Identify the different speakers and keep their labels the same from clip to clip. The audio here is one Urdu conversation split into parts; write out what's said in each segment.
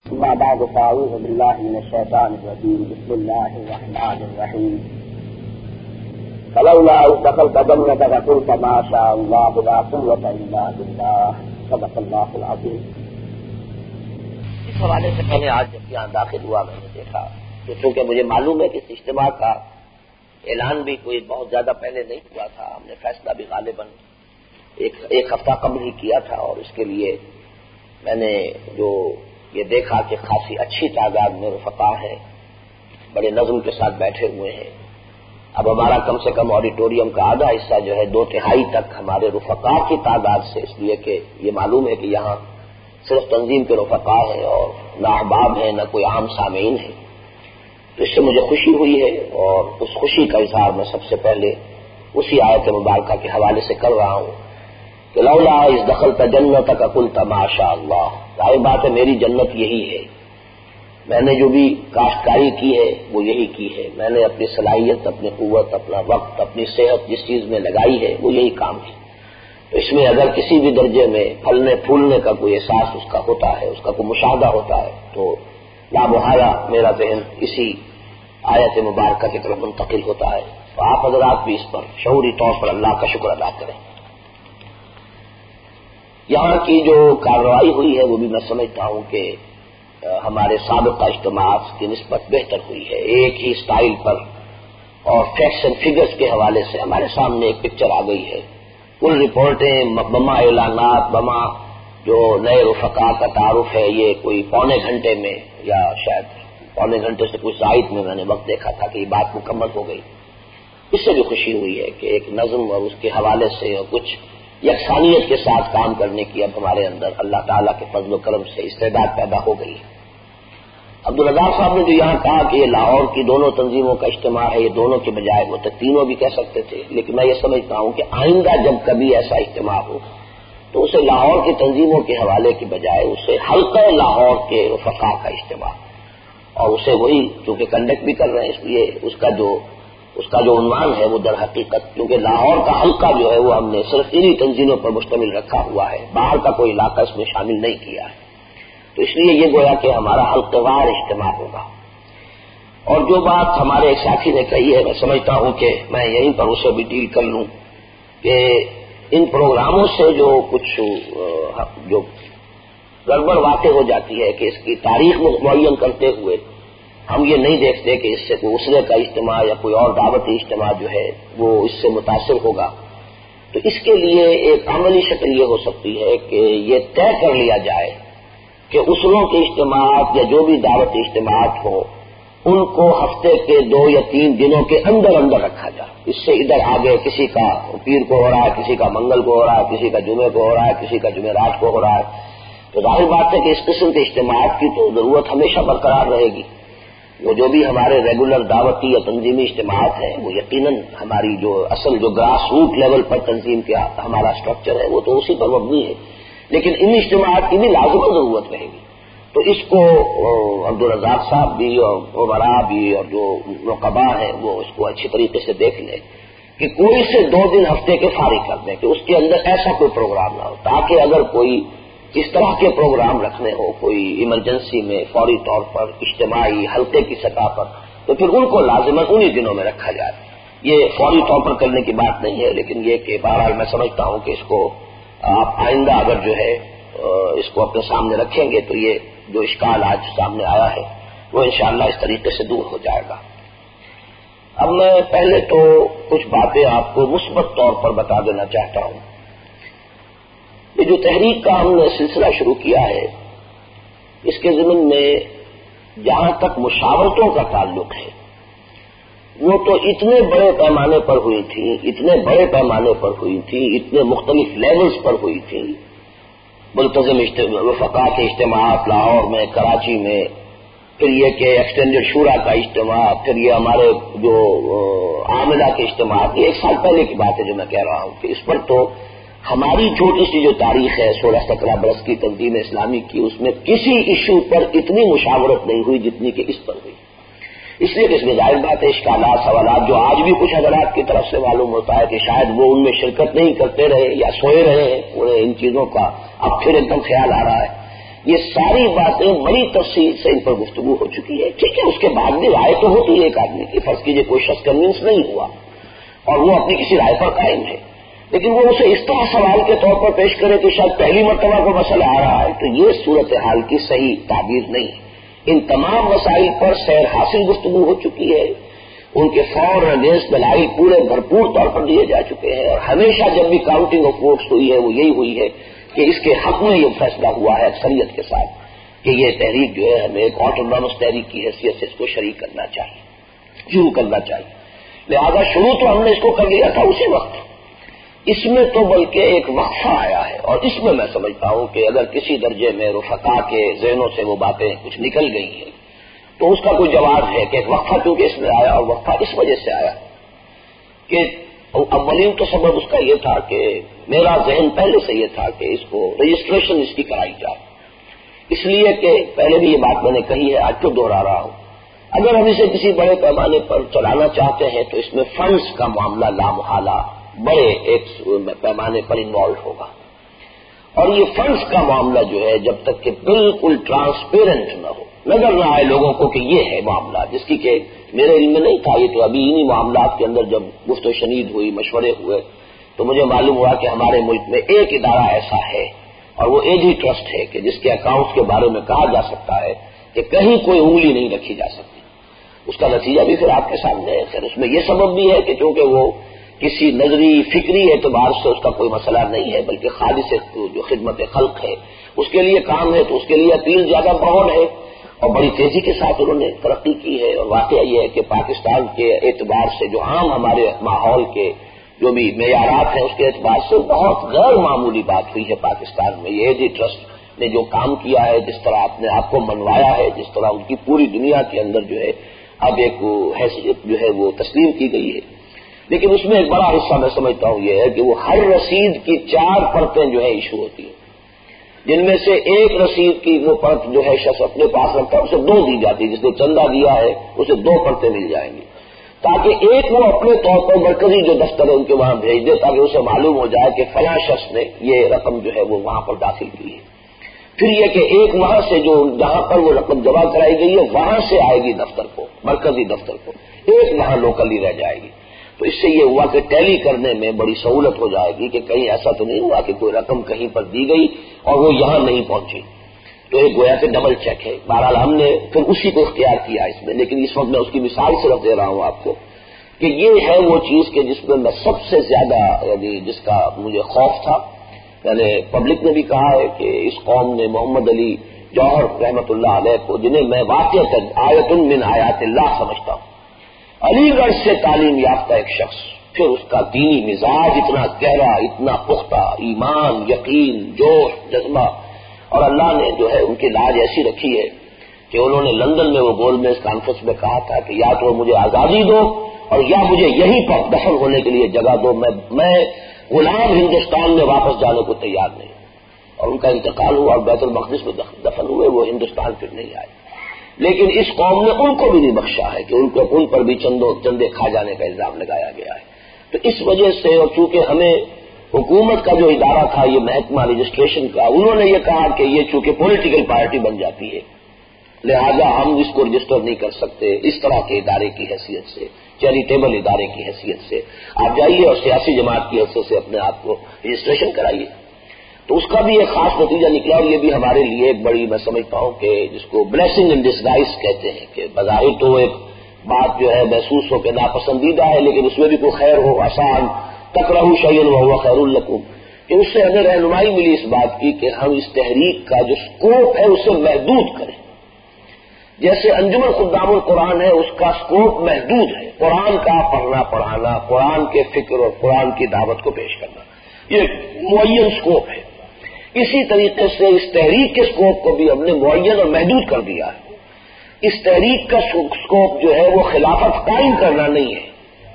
Speaker 1: أما بعد فأعوذ بالله من الشيطان الرجيم بسم الله الرحمن الرحيم فلولا إذ دخلت جنتك قلت ما شاء الله لا قوة إلا بالله صدق الله العظيم۔
Speaker 2: اس حوالے سے میں نے آج جب یہاں داخل ہوا میں نے دیکھا کہ چونکہ مجھے معلوم ہے کہ اس اجتماع کا اعلان بھی کوئی بہت زیادہ پہلے نہیں ہوا تھا، ہم نے فیصلہ بھی غالباً ایک ہفتہ قبل ہی کیا تھا، اور اس کے لیے میں نے جو یہ دیکھا کہ خاصی اچھی تعداد میں رفقا ہیں، بڑے نظم کے ساتھ بیٹھے ہوئے ہیں۔ اب ہمارا کم سے کم آڈیٹوریم کا آدھا حصہ جو ہے 2/3 تک ہمارے رفقا کی تعداد سے، اس لیے کہ یہ معلوم ہے کہ یہاں صرف تنظیم کے رفقا ہیں اور نہ احباب ہیں نہ کوئی عام سامعین ہیں، تو اس سے مجھے خوشی ہوئی ہے، اور اس خوشی کا اظہار میں سب سے پہلے اسی آیت مبارکہ کے حوالے سے کر رہا ہوں کہ لولا اذ دخلت جنتک قلت ما شاء اللہ۔ ظاہر بات ہے میری جنت یہی ہے، میں نے جو بھی کاشتکاری کی ہے وہ یہی کی ہے، میں نے اپنی صلاحیت، اپنی قوت، اپنا وقت، اپنی صحت جس چیز میں لگائی ہے وہ یہی کام ہے۔ تو اس میں اگر کسی بھی درجے میں پھلنے پھولنے کا کوئی احساس اس کا ہوتا ہے، اس کا کوئی مشاہدہ ہوتا ہے، تو لا محالہ میرا ذہن اسی آیت مبارکہ کی طرف منتقل ہوتا ہے۔ تو آپ حضرات بھی اس پر شعوری طور پر اللہ کا شکر ادا کریں۔ یہاں کی جو کارروائی ہوئی ہے وہ بھی میں سمجھتا ہوں کہ ہمارے سابقہ اجتماعات کی نسبت بہتر ہوئی ہے، ایک ہی سٹائل پر اور فیکٹس اینڈ فگرز کے حوالے سے ہمارے سامنے ایک پکچر آ گئی ہے۔ کل رپورٹیں بما اعلانات بما جو نئے رفقا کا تعارف ہے، یہ کوئی پونے گھنٹے میں یا شاید پونے گھنٹے سے کچھ زائد میں نے وقت دیکھا تھا کہ یہ بات مکمل ہو گئی۔ اس سے بھی خوشی ہوئی ہے کہ ایک نظم اور اس کے حوالے سے اور کچھ یکسانیت کے ساتھ کام کرنے کی اب ہمارے اندر اللہ تعالیٰ کے فضل و کرم سے استعداد پیدا ہو گئی ہے۔ عبدالرزاق صاحب نے جو یہاں کہا کہ یہ لاہور کی دونوں تنظیموں کا اجتماع ہے، یہ دونوں کے بجائے وہ تو تینوں بھی کہہ سکتے تھے، لیکن میں یہ سمجھتا ہوں کہ آئندہ جب کبھی ایسا اجتماع ہو تو اسے لاہور کی تنظیموں کے حوالے کی بجائے اسے حلقہ لاہور کے رفقا کا اجتماع، اور اسے وہی چونکہ کنڈکٹ بھی کر رہے ہیں، اس لیے اس کا جو عنوان ہے وہ در حقیقت، کیونکہ لاہور کا حلقہ جو ہے وہ ہم نے صرف انہی تنظیموں پر مشتمل رکھا ہوا ہے، باہر کا کوئی علاقہ اس میں شامل نہیں کیا ہے، تو اس لیے یہ گویا کہ ہمارا حلقہ وار اجتماع ہوگا۔ اور جو بات ہمارے ایک ساتھی نے کہی ہے، میں سمجھتا ہوں کہ میں یہیں پر اسے بھی ڈیل کر لوں کہ ان پروگراموں سے جو کچھ جو گڑبڑ واقع ہو جاتی ہے کہ اس کی تاریخ معین کرتے ہوئے ہم یہ نہیں دیکھتے کہ اس سے کوئی اسرے کا اجتماع یا کوئی اور دعوتی اجتماع جو ہے وہ اس سے متاثر ہوگا، تو اس کے لیے ایک عملی شکل یہ ہو سکتی ہے کہ یہ طے کر لیا جائے کہ اسروں کے اجتماعات یا جو بھی دعوتی اجتماعات ہوں ان کو ہفتے کے 2 یا 3 دنوں کے اندر رکھا جائے۔ اس سے ادھر آگے کسی کا پیر کو ہو رہا ہے، کسی کا منگل کو ہو رہا ہے، کسی کا جمعے کو ہو رہا ہے، کسی کا جمعرات کو ہو رہا ہے، تو ظاہر بات ہے کہ اس قسم کے اجتماعات کی تو ضرورت ہمیشہ برقرار رہے گی۔ وہ جو بھی ہمارے ریگولر دعوتی یا تنظیمی اجتماعات ہیں وہ یقیناً ہماری جو اصل جو گراس روٹ لیول پر تنظیم کا ہمارا اسٹرکچر ہے وہ تو اسی پر مبنی ہے، لیکن ان اجتماعات کی بھی لازمی ضرورت رہے گی۔ تو اس کو عبدالرزاق صاحب بھی اور عمرا بھی اور جو رقبا ہیں وہ اس کو اچھی طریقے سے دیکھ لیں کہ کوئی سے 2 دن ہفتے کے فارغ کر دیں کہ اس کے اندر ایسا کوئی پروگرام نہ ہو، تاکہ اگر کوئی اس طرح کے پروگرام رکھنے ہو کوئی ایمرجنسی میں فوری طور پر اجتماعی حلقے کی سطح پر، تو پھر ان کو لازماً انہی دنوں میں رکھا جائے۔ یہ فوری طور پر کرنے کی بات نہیں ہے، لیکن یہ کہ بہرحال میں سمجھتا ہوں کہ اس کو آپ آئندہ اگر جو ہے اس کو اپنے سامنے رکھیں گے تو یہ جو اشکال آج سامنے آیا ہے وہ انشاءاللہ اس طریقے سے دور ہو جائے گا۔ اب میں پہلے تو کچھ باتیں آپ کو مثبت طور پر بتا دینا چاہتا ہوں۔ یہ جو تحریک کا ہم نے سلسلہ شروع کیا ہے اس کے ضمن میں جہاں تک مشاورتوں کا تعلق ہے وہ تو اتنے بڑے پیمانے پر ہوئی تھی، اتنے مختلف لیولز پر ہوئی تھی، ملتزم رفقا کے اجتماعات لاہور میں، کراچی میں، پھر یہ کہ ایکسٹینڈڈ شورا کا اجتماع، پھر یہ ہمارے جو عاملہ کے اجتماعات، یہ 1 سال پہلے کی بات ہے جو میں کہہ رہا ہوں کہ اس پر تو ہماری چھوٹی سی جو تاریخ ہے 16-17 برس کی تنظیم اسلامی کی، اس میں کسی ایشو پر اتنی مشاورت نہیں ہوئی جتنی کہ اس پر ہوئی۔ اس لیے کہ اس میں ظاہر بات ہے اشکالات، سوالات جو آج بھی کچھ حضرات کی طرف سے معلوم ہوتا ہے کہ شاید وہ ان میں شرکت نہیں کرتے رہے یا سوئے رہے ہیں، انہیں ان چیزوں کا اب پھر ایک دم خیال آ رہا ہے، یہ ساری باتیں بڑی تفصیل سے ان پر گفتگو ہو چکی ہے. ٹھیک ہے، اس کے بعد بھی رائے تو ہوتی ہے ایک آدمی کی. فرض کیجئے کوئی شخص کنوینس نہیں ہوا اور وہ اپنی کسی رائے پر قائم ہے، لیکن وہ اسے اس طرح سوال کے طور پر پیش کرے کہ شاید پہلی مرتبہ کو مسئلہ آ رہا ہے، تو یہ صورتحال کی صحیح تعبیر نہیں. ان تمام مسائل پر سیر حاصل گفتگو ہو چکی ہے، ان کے فور اور اگینسٹ دلائل پورے بھرپور طور پر دیے جا چکے ہیں، اور ہمیشہ جب بھی کاؤنٹنگ آف ووٹس ہوئی ہے وہ یہی ہوئی ہے کہ اس کے حق میں یہ فیصلہ ہوا ہے اکثریت کے ساتھ کہ یہ تحریک جو ہے ہمیں ایک آٹونامس تحریک کی حیثیت سے اس کو شریک کرنا چاہیے، شروع کرنا چاہیے. لہذا شروع تو ہم نے اس کو کر لیا تھا اسی وقت. اس میں تو بلکہ ایک وقفہ آیا ہے، اور اس میں میں سمجھتا ہوں کہ اگر کسی درجے میں رفقا کے ذہنوں سے وہ باتیں کچھ نکل گئی ہیں تو اس کا کوئی جواب ہے کہ ایک وقفہ کیونکہ اس میں آیا، اور وقفہ اس وجہ سے آیا کہ اولین تو سبب اس کا یہ تھا کہ میرا ذہن پہلے سے یہ تھا کہ اس کو رجسٹریشن اس کی کرائی جائے، اس لیے کہ پہلے بھی یہ بات میں نے کہی ہے، آج تو دوہرا رہا ہوں. اگر ہم اسے کسی بڑے پیمانے پر چلانا چاہتے ہیں تو اس میں فنڈز کا معاملہ لامحالہ بڑے ایک پیمانے پر انوالو ہوگا، اور یہ فنڈز کا معاملہ جو ہے جب تک کہ بالکل ٹرانسپیرنٹ نہ ہو، نظر نہ آئے لوگوں کو کہ یہ ہے معاملہ جس کی کہ میرے علم میں نہیں تھا. یہ تو ابھی انہی معاملات کے اندر جب گفت و شنید ہوئی، مشورے ہوئے، تو مجھے معلوم ہوا کہ ہمارے ملک میں ایک ادارہ ایسا ہے، اور وہ ایج ہی ٹرسٹ ہے کہ جس کے اکاؤنٹس کے بارے میں کہا جا سکتا ہے کہ کہیں کوئی انگلی نہیں رکھی جا سکتی. اس کا نتیجہ بھی پھر آپ کے سامنے ہے. پھر اس میں یہ سبب بھی ہے کہ چونکہ وہ کسی نظری فکری اعتبار سے اس کا کوئی مسئلہ نہیں ہے، بلکہ خالص جو خدمت خلق ہے اس کے لیے کام ہے، تو اس کے لیے اپیل زیادہ بہت ہے، اور بڑی تیزی کے ساتھ انہوں نے ترقی کی ہے. اور واقعہ یہ ہے کہ پاکستان کے اعتبار سے جو عام ہمارے ماحول کے جو بھی معیارات ہیں اس کے اعتبار سے بہت غیر معمولی بات ہوئی ہے پاکستان میں. یہ ایج ٹرسٹ نے جو کام کیا ہے، جس طرح اپنے آپ کو منوایا ہے، جس طرح ان کی پوری دنیا کے اندر جو ہے اب ایک حیثیت جو ہے وہ تسلیم کی گئی ہے. لیکن اس میں ایک بڑا حصہ میں سمجھتا ہوں یہ ہے کہ وہ ہر رسید کی 4 پرتیں جو ہے ایشو ہوتی ہیں، جن میں سے ایک رسید کی وہ پرت جو ہے شخص اپنے پاس رکھتا ہے اسے 2 دی جاتی ہے، جس نے چندہ دیا ہے اسے 2 پرتیں مل جائیں گی، تاکہ ایک وہ اپنے طور پر مرکزی جو دفتر ہے ان کے وہاں بھیج دے، تاکہ اسے معلوم ہو جائے کہ فلاں شخص نے یہ رقم جو ہے وہ وہاں پر داخل کی ہے. پھر یہ کہ ایک وہاں سے جو جہاں پر وہ رقم جمع کرائی گئی ہے وہاں سے آئے گی دفتر کو، مرکزی دفتر کو، ایک وہاں لوکلی رہ جائے گی. تو اس سے یہ ہوا کہ ٹیلی کرنے میں بڑی سہولت ہو جائے گی کہ کہیں ایسا تو نہیں ہوا کہ کوئی رقم کہیں پر دی گئی اور وہ یہاں نہیں پہنچی. تو ایک گویا کہ ڈبل چیک ہے. بہرحال ہم نے پھر اسی کو اختیار کیا اس میں، لیکن اس وقت میں اس کی مثال صرف دے رہا ہوں آپ کو کہ یہ ہے وہ چیز کہ جس میں سب سے زیادہ یعنی جس کا مجھے خوف تھا. یعنی پبلک نے بھی کہا ہے کہ اس قوم نے محمد علی جوہر رحمت اللہ علیہ کو، جنہیں میں واقعتاً آیت من آیات اللہ سمجھتا ہوں، علی گڑھ سے تعلیم یافتہ ایک شخص، پھر اس کا دینی مزاج اتنا گہرا، اتنا پختہ، ایمان، یقین، جوش، جذبہ، اور اللہ نے جو ہے ان کی لاج ایسی رکھی ہے کہ انہوں نے لندن میں وہ گول میز کانفرنس میں کہا تھا کہ یا تو مجھے آزادی دو اور یا مجھے یہیں پر دفن ہونے کے لیے جگہ دو، میں غلام ہندوستان میں واپس جانے کو تیار نہیں. اور ان کا انتقال ہوا اور بیت المقدس میں دفن ہوئے، وہ ہندوستان پھر نہیں آئے. لیکن اس قوم نے ان کو بھی نہیں بخشا ہے کہ ان پر بھی چندے کھا جانے کا الزام لگایا گیا ہے. تو اس وجہ سے، اور چونکہ ہمیں حکومت کا جو ادارہ تھا یہ محکمہ رجسٹریشن کا، انہوں نے یہ کہا کہ یہ چونکہ پولیٹیکل پارٹی بن جاتی ہے لہذا ہم اس کو رجسٹر نہیں کر سکتے اس طرح کے ادارے کی حیثیت سے، چیریٹیبل ادارے کی حیثیت سے. آپ جائیے اور سیاسی جماعت کی حیثیت سے اپنے آپ کو رجسٹریشن کرائیے. تو اس کا بھی ایک خاص نتیجہ نکلا، اور یہ بھی ہمارے لیے ایک بڑی، میں سمجھتا ہوں کہ جس کو بلیسنگ ان ڈسگائز کہتے ہیں، کہ بظاہر تو ایک بات جو ہے محسوس ہو کہ ناپسندیدہ ہے، لیکن اس میں بھی کوئی خیر ہو، آسان تکرہوا شیئا وہو خیر لکم، کہ اس سے ہمیں رہنمائی ملی اس بات کی کہ ہم اس تحریک کا جو سکوپ ہے اسے محدود کریں. جیسے انجمن خدام القرآن ہے، اس کا سکوپ محدود ہے، قرآن کا پڑھنا پڑھانا، قرآن کے فکر اور قرآن کی دعوت کو پیش کرنا، یہ معین سکوپ ہے. اسی طریقے سے اس تحریک کے سکوپ کو بھی ہم نے معین اور محدود کر دیا ہے. اس تحریک کا سکوپ جو ہے وہ خلافت قائم کرنا نہیں ہے،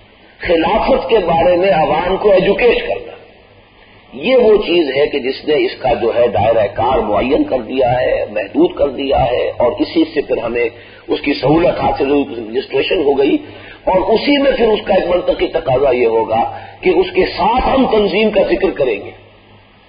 Speaker 2: خلافت کے بارے میں عوام کو ایجوکیٹ کرنا. یہ وہ چیز ہے کہ جس نے اس کا جو ہے دائرہ کار معین کر دیا ہے، محدود کر دیا ہے، اور اسی سے پھر ہمیں اس کی سہولت حاصل ہوئی، رجسٹریشن ہو گئی. اور اسی میں پھر اس کا ایک منطقی تقاضا یہ ہوگا کہ اس کے ساتھ ہم تنظیم کا ذکر کریں گے.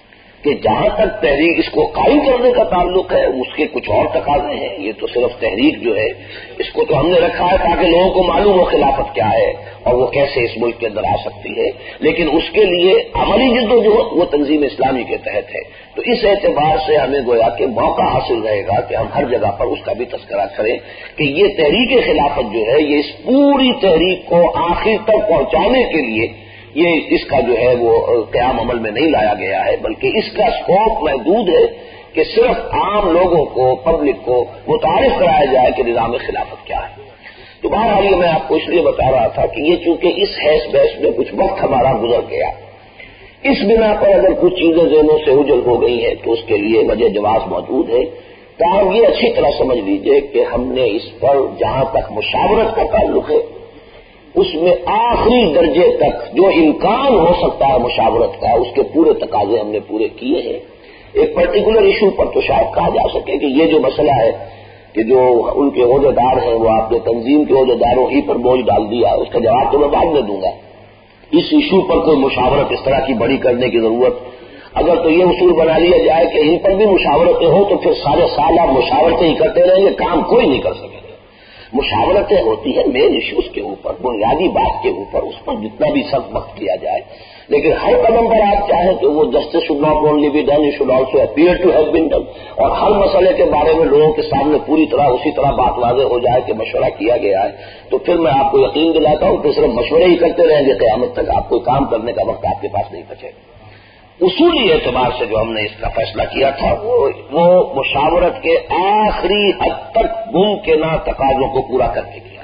Speaker 2: کہ جہاں تک تحریک اس کو قائم کرنے کا تعلق ہے اس کے کچھ اور تقاضے ہیں. یہ تو صرف تحریک جو ہے اس کو تو ہم نے رکھا ہے تاکہ لوگوں کو معلوم ہو خلافت کیا ہے اور وہ کیسے اس ملک کے اندر آ سکتی ہے، لیکن اس کے لیے عملی جدوجہد وہ تنظیم اسلامی کے تحت ہے. تو اس اعتبار سے ہمیں گویا کہ موقع حاصل رہے گا کہ ہم ہر جگہ پر اس کا بھی تذکرہ کریں کہ یہ تحریک خلافت جو ہے یہ اس پوری تحریک کو آخر تک پہنچانے کے لیے یہ اس کا جو ہے وہ قیام عمل میں نہیں لایا گیا ہے، بلکہ اس کا اسکوپ محدود ہے کہ صرف عام لوگوں کو، پبلک کو متعارف کرایا جائے کہ نظام خلافت کیا ہے. تو بہرحال یہ میں آپ کو اس لیے بتا رہا تھا کہ یہ چونکہ اس حیث بحث میں کچھ وقت ہمارا گزر گیا، اس بنا پر اگر کچھ چیزیں ذہنوں سے اوجھل ہو گئی ہیں تو اس کے لیے وجہ جواز موجود ہے. تو آپ یہ اچھی طرح سمجھ لیجئے کہ ہم نے اس پر جہاں تک مشاورت کا تعلق ہے اس میں آخری درجے تک جو امکان ہو سکتا ہے مشاورت کا اس کے پورے تقاضے ہم نے پورے کیے ہیں. ایک پرٹیکولر ایشو پر تو شاید کہا جا سکے کہ یہ جو مسئلہ ہے کہ جو ان کے عہدیدار ہیں وہ آپ نے تنظیم کے عہدیداروں ہی پر بوجھ ڈال دیا، اس کا جواب تو میں بعد میں دوں گا. اس ایشو پر کوئی مشاورت اس طرح کی بڑی کرنے کی ضرورت، اگر تو یہ اصول بنا لیا جائے کہ ان پر بھی مشاورتیں ہوں تو پھر سارے سال آپ مشاورتیں ہی کرتے رہیں گے، کام کوئی نہیں کر سکے گا. مشاورتیں ہوتی ہیں مین ایشوز کے اوپر، بنیادی بات کے اوپر، اس پر جتنا بھی سخت وقت کیا جائے، لیکن ہر قدم پر آپ چاہیں کہ وہ justice should not only be done, it should also appear to have been done, اور ہر مسئلے کے بارے میں لوگوں کے سامنے پوری طرح اسی طرح بات واضح ہو جائے کہ مشورہ کیا گیا ہے. تو پھر میں آپ کو یقین دلاتا ہوں کہ صرف مشورے ہی کرتے رہیں گے قیامت تک، آپ کوئی کام کرنے کا وقت آپ کے پاس نہیں بچے گا. اصولی اعتبار سے جو ہم نے اس کا فیصلہ کیا تھا وہ مشاورت کے آخری حد تک ممکنہ تقاضوں کو پورا کرنے کیا.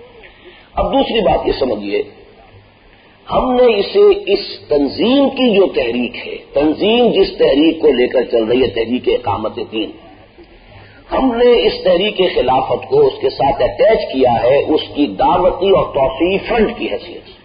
Speaker 2: اب دوسری بات یہ سمجھیے، ہم نے اسے اس تنظیم کی جو تحریک ہے، تنظیم جس تحریک کو لے کر چل رہی ہے، تحریک اقامت دین، ہم نے اس تحریک خلافت کو اس کے ساتھ اٹیچ کیا ہے اس کی دعوتی اور توسیعی فرنٹ کی حیثیت سے.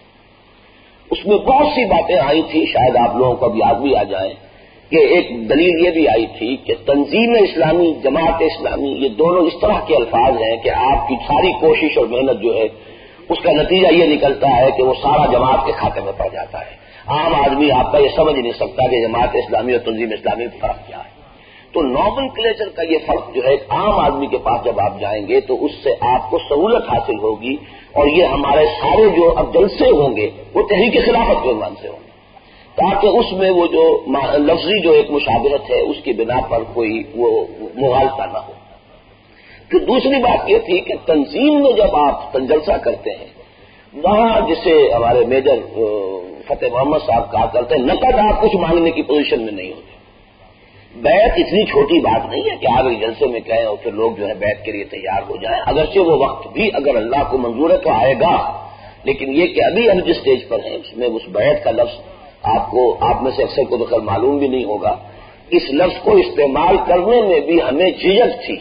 Speaker 2: اس میں بہت سی باتیں آئی تھی، شاید آپ لوگوں کو اب یاد بھی آ جائیں کہ ایک دلیل یہ بھی آئی تھی کہ تنظیم اسلامی، جماعت اسلامی، یہ دونوں اس طرح کے الفاظ ہیں کہ آپ کی ساری کوشش اور محنت جو ہے اس کا نتیجہ یہ نکلتا ہے کہ وہ سارا جماعت کے کھاتے میں پڑ جاتا ہے. عام آدمی آپ کا یہ سمجھ نہیں سکتا کہ جماعت اسلامی اور تنظیم اسلامی میں فرق کیا ہے. تو نومنکلیچر کا یہ فرق جو ہے ایک عام آدمی کے پاس جب آپ جائیں گے تو اس سے آپ کو سہولت حاصل ہوگی، اور یہ ہمارے سارے جو اب جلسے ہوں گے وہ تحریک خلافت کے عنوان سے ہوں گے، تاکہ اس میں وہ جو لفظی جو ایک مشابہت ہے اس کی بنا پر کوئی وہ مغالطہ نہ ہو. تو دوسری بات یہ تھی کہ تنظیم میں جب آپ جلسہ کرتے ہیں وہاں جسے ہمارے میجر فتح محمد صاحب کہا کرتے ہیں نقد آپ کچھ مانگنے کی پوزیشن میں نہیں ہوتے. بیعت اتنی چھوٹی بات نہیں ہے کہ آپ ایک جلسے میں کہیں اور پھر لوگ جو ہے بیعت کے لیے تیار ہو جائیں، اگرچہ وہ وقت بھی اگر اللہ کو منظور ہے تو آئے گا، لیکن یہ کہ ابھی ہم جس اسٹیج پر ہیں اس میں اس بیعت کا لفظ آپ میں سے اکثر کو بخیر معلوم بھی نہیں ہوگا. اس لفظ کو استعمال کرنے میں بھی ہمیں جھجک تھی.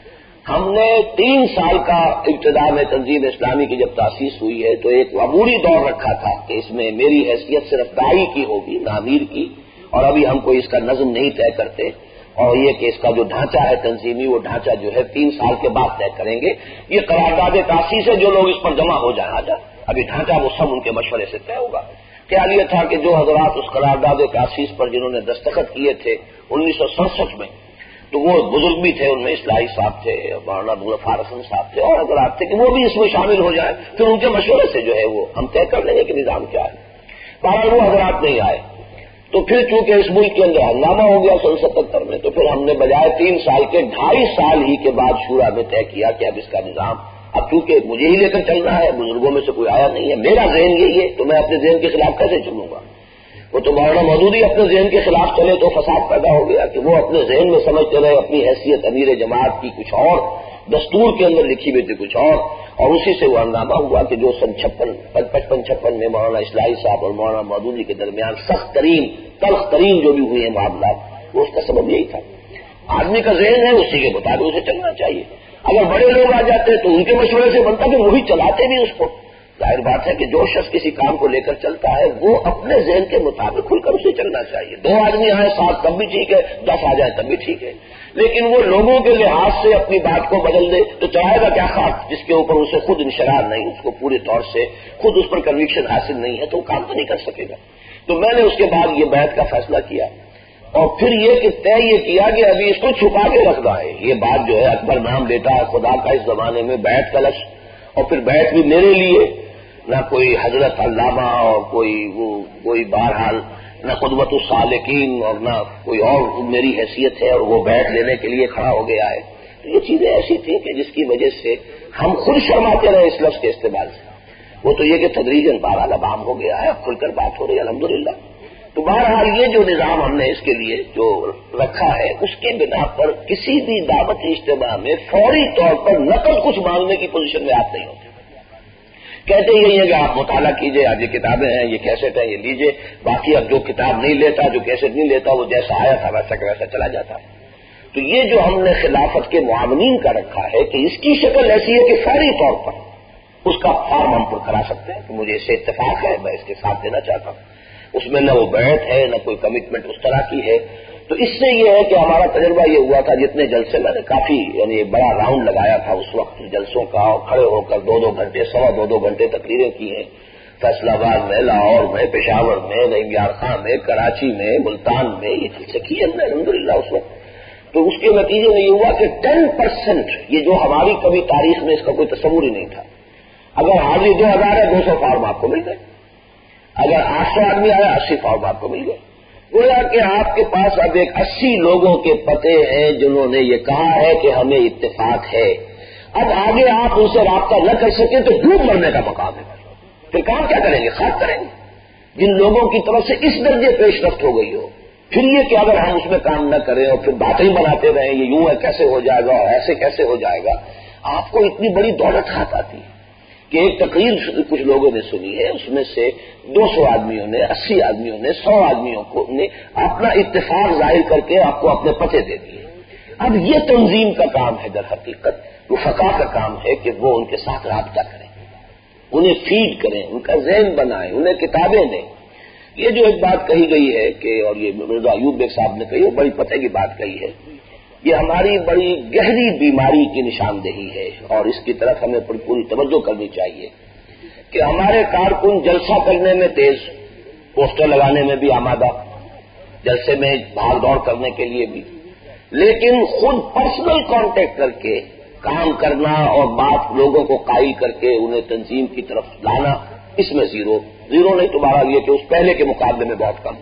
Speaker 2: ہم نے 3 سال کا ابتدا میں تنظیم اسلامی کی جب تاسیس ہوئی ہے تو ایک عبوری دور رکھا تھا کہ اس میں میری حیثیت صرف داعی کی ہوگی، نہ امیر کی، اور ابھی ہم کوئی اس کا نظم نہیں طے کرتے، اور یہ کہ اس کا جو ڈھانچہ ہے تنظیمی وہ ڈھانچہ جو ہے 3 سال کے بعد طے کریں گے. یہ قرارداد تاسیس ہے، جو لوگ اس پر جمع ہو جائیں آ جائیں، ابھی ڈھانچہ وہ سب ان کے مشورے سے طے ہوگا. خیال یہ تھا کہ جو حضرات اس قرارداد تاسیس پر جنہوں نے دستخط کیے تھے 1967 میں، تو وہ بزرگ بھی تھے، ان میں اصلاحی صاحب تھے، مولانا عبدالغفار فارسن صاحب تھے، اور حضرات تھے کہ وہ بھی اس میں شامل ہو جائیں، پھر ان کے مشورے سے جو ہے وہ ہم طے کر لیں گے کہ نظام کیا ہے. بہرحال وہ حضرات نہیں آئے، تو پھر چونکہ اس ملک کے اندر ہنگامہ ہو گیا 77 میں، تو پھر ہم نے بجائے 3 سال کے 2.5 سال ہی کے بعد شورا میں طے کیا کہ اب اس کا نظام، اب چونکہ مجھے ہی لے کر چلنا ہے، بزرگوں میں سے کوئی آیا نہیں ہے، میرا ذہن یہی ہے تو میں اپنے ذہن کے خلاف کیسے چلوں گا. وہ تو مولانا مودودی اپنے ذہن کے خلاف چلے تو فساد پیدا ہو گیا کہ وہ اپنے ذہن میں سمجھتے رہے اپنی حیثیت امیر جماعت کی کچھ اور، دستور کے اندر لکھی ہوئی تھی کچھ اور اسی سے وہ ہنگامہ ہوا کہ جو سن 55-56 میں مولانا اصلاحی صاحب اور مولانا مودودی کے درمیان سخت ترین، تلخ ترین جو بھی ہوئے ہیں معاملات، وہ اس کا سبب یہی تھا. آدمی کا ذہن ہے اسی کے مطابق اسے چلنا چاہیے. اگر بڑے لوگ آ جاتے تو ان کے مشورے سے بنتا کہ وہی چلاتے بھی اس کو. ظاہر بات ہے کہ جو شخص کسی کام کو لے کر چلتا ہے وہ اپنے ذہن کے مطابق کھل کر اسے چلنا چاہیے. 2 آدمی آئے 7 تب بھی ٹھیک ہے، 10 آ جائے تب بھی ٹھیک ہے، لیکن وہ لوگوں کے لحاظ سے اپنی بات کو بدل دے تو چاہے گا کیا خاک جس کے اوپر اسے خود انشرار نہیں، اس کو پورے طور سے خود اس پر کنوکشن حاصل نہیں ہے، تو وہ کام تو نہیں کر سکے گا. تو میں نے اس کے بعد یہ بیعت کا فیصلہ کیا، اور پھر یہ کہ طے یہ کیا کہ ابھی اس کو چھپا کے رکھنا ہے. یہ بات جو ہے اکبر نام دیتا ہے خدا کا اس زمانے میں بیعت کا لفظ، اور پھر بیعت بھی میرے لیے، نہ کوئی حضرت علامہ اور کوئی بہرحال نہ قدوۃ الصالحین اور نہ کوئی اور میری حیثیت ہے اور وہ بیعت لینے کے لیے کھڑا ہو گیا ہے. تو یہ چیزیں ایسی تھیں کہ جس کی وجہ سے ہم خود شرماتے رہے اس لفظ کے استعمال سے. وہ تو یہ کہ تدریجاً بہرحال اب عام ہو گیا ہے، اب کھل کر بات ہو رہی ہے الحمدللہ. تو بہرحال یہ جو نظام ہم نے اس کے لیے جو رکھا ہے اس کے بنا پر کسی بھی دعوتی اجتماع میں فوری طور پر نقل کچھ مانگنے کی پوزیشن میں آپ نہیں ہوتے. کہتے یہی ہے کہ آپ مطالعہ کیجئے، آج یہ کتابیں ہیں، یہ کیسٹ ہیں، یہ لیجئے، باقی اب جو کتاب نہیں لیتا، جو کیسٹ نہیں لیتا، وہ جیسا آیا تھا ویسا کہ ویسا چلا جاتا ہے. تو یہ جو ہم نے خلافت کے معاونین کا رکھا ہے کہ اس کی شکل ایسی ہے کہ فوری طور پر اس کا فارم ہم پر کرا سکتے ہیں کہ مجھے اس سے اتفاق ہے، میں اس کے ساتھ دینا چاہتا ہوں. اس میں نہ وہ بیعت ہے نہ کوئی کمٹمنٹ اس طرح کی ہے. تو اس سے یہ ہے کہ ہمارا تجربہ یہ ہوا تھا، جتنے جلسے میں نے کافی یعنی بڑا راؤنڈ لگایا تھا اس وقت جلسوں کا، اور کھڑے ہو کر 2-2 گھنٹے 2.25 گھنٹے تقریریں کی ہیں فیصلہ آباد میں، لاہور میں، پشاور میں، نعیم یار خاں میں، کراچی میں، ملتان میں، یہ جلسے کیے ہم نے الحمدللہ اس وقت. تو اس کے نتیجے میں یہ ہوا کہ 10% یہ جو ہماری کبھی تاریخ میں اس کا کوئی تصور ہی نہیں تھا. اگر حاضری 2000 ہے 200 فارم آپ کو مل گئے، اگر 800 آدمی آیا 80 فارم آپ کو مل گئے. گویا کہ آپ کے پاس اب ایک 80 لوگوں کے پتے ہیں جنہوں نے یہ کہا ہے کہ ہمیں اتفاق ہے. اب آگے آپ ان سے رابطہ نہ کر سکیں تو ڈوب مرنے کا مقام ہے. پھر کام کیا کریں گے؟ خاک کریں گے. جن لوگوں کی طرف سے اس درجے پیش رفت ہو گئی ہو، پھر یہ کہ اگر ہم اس میں کام نہ کریں اور پھر باتیں بناتے رہیں یہ یوں ہے کیسے ہو جائے گا اور ایسے کیسے ہو جائے گا. آپ کو اتنی بڑی دولت ہاتھ آتی ہے کہ ایک تقریر کچھ لوگوں نے سنی ہے، اس میں سے 200 آدمیوں نے، 80 آدمیوں نے، 100 آدمیوں کو نے اپنا اتفاق ظاہر کر کے آپ کو اپنے پتے دے دیے. اب یہ تنظیم کا کام ہے، در حقیقت وہ فقہ کا کام ہے کہ وہ ان کے ساتھ رابطہ کریں، انہیں فیڈ کریں، ان کا ذہن بنائیں، انہیں کتابیں دیں. یہ جو ایک بات کہی گئی ہے کہ اور یہ مرزا ایوب بیگ صاحب نے کہی ہے، بڑی پتے کی بات کہی ہے. یہ ہماری بڑی گہری بیماری کی نشاندہی ہے اور اس کی طرف ہمیں پوری توجہ کرنی چاہیے کہ ہمارے کارکن جلسہ کرنے میں تیز، پوسٹر لگانے میں بھی آمادہ، جلسے میں بھاگ دوڑ کرنے کے لیے بھی، لیکن خود پرسنل کانٹیکٹ کر کے کام کرنا اور بات لوگوں کو قائل کر کے انہیں تنظیم کی طرف لانا، اس میں زیرو نہیں تمہارا یہ کہ اس پہلے کے مقابلے میں بہت کم.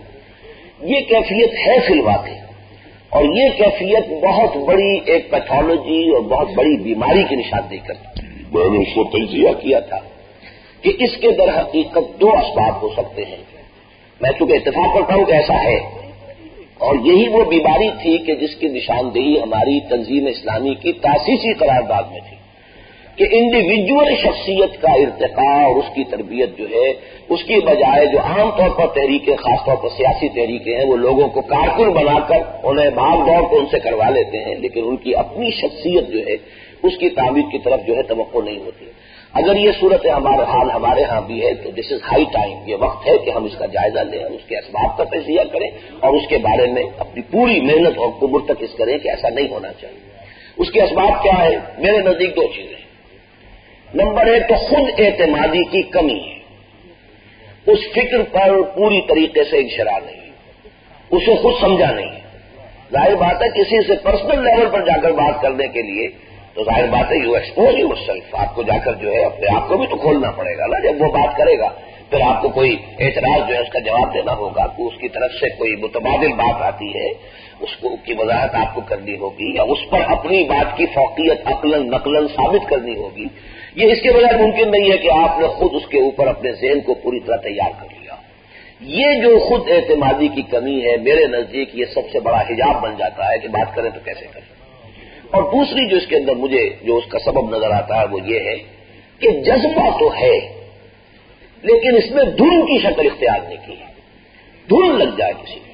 Speaker 2: یہ کیفیت ہے فی الواقع، اور یہ کیفیت بہت بڑی ایک پیتھولوجی اور بہت بڑی بیماری کی نشاندہی کرتی ہے. میں نے اس کو تجزیہ کیا تھا کہ اس کے در حقیقت 2 اسباب ہو سکتے ہیں. میں چونکہ اتفاق کرتا ہوں کہ ایسا ہے، اور یہی وہ بیماری تھی کہ جس کی نشاندہی ہماری تنظیم اسلامی کی تاسیسی قرارداد میں تھی کہ انڈیویجول شخصیت کا ارتقاء اور اس کی تربیت جو ہے اس کی بجائے جو عام طور پر تحریکیں، خاص طور پر سیاسی تحریکیں ہیں، وہ لوگوں کو کارکن بنا کر انہیں بھاگ دوڑ کو ان سے کروا لیتے ہیں، لیکن ان کی اپنی شخصیت جو ہے اس کی تعمیر کی طرف جو ہے توقع نہیں ہوتی. اگر یہ صورت حال ہمارے ہاں بھی ہے تو دس از ہائی ٹائم، یہ وقت ہے کہ ہم اس کا جائزہ لیں، اس کے اسباب کا تجزیہ کریں اور اس کے بارے میں اپنی پوری محنت اور کو مرتکز کریں کہ ایسا نہیں ہونا چاہیے. اس کے اسباب کیا ہے؟ میرے نزدیک 2 چیزیں. نمبر 1 تو خود اعتمادی کی کمی ہے، اس فکر پر پوری طریقے سے انشراح نہیں، اسے خود سمجھا نہیں. ظاہر بات ہے کسی سے پرسنل لیول پر جا کر بات کرنے کے لیے تو ظاہر بات ہے یو ایکسپوز یور سیلف، آپ کو جا کر جو ہے اپنے آپ کو بھی تو کھولنا پڑے گا نا. جب وہ بات کرے گا پھر آپ کو کوئی اعتراض جو ہے اس کا جواب دینا ہوگا، کہ اس کی طرف سے کوئی متبادل بات آتی ہے اس کو کی وضاحت آپ کو کرنی ہوگی یا اس پر اپنی بات کی فوقیت عقلاً نقلاً ثابت کرنی ہوگی. یہ اس کے بغیر ممکن نہیں ہے کہ آپ نے خود اس کے اوپر اپنے ذہن کو پوری طرح تیار کر لیا. یہ جو خود اعتمادی کی کمی ہے میرے نزدیک یہ سب سے بڑا حجاب بن جاتا ہے کہ بات کریں تو کیسے کریں. اور دوسری جو اس کے اندر مجھے جو اس کا سبب نظر آتا ہے وہ یہ ہے کہ جذبہ تو ہے لیکن اس میں دھن کی شکل اختیار نہیں کی ہے. دھن لگ جائے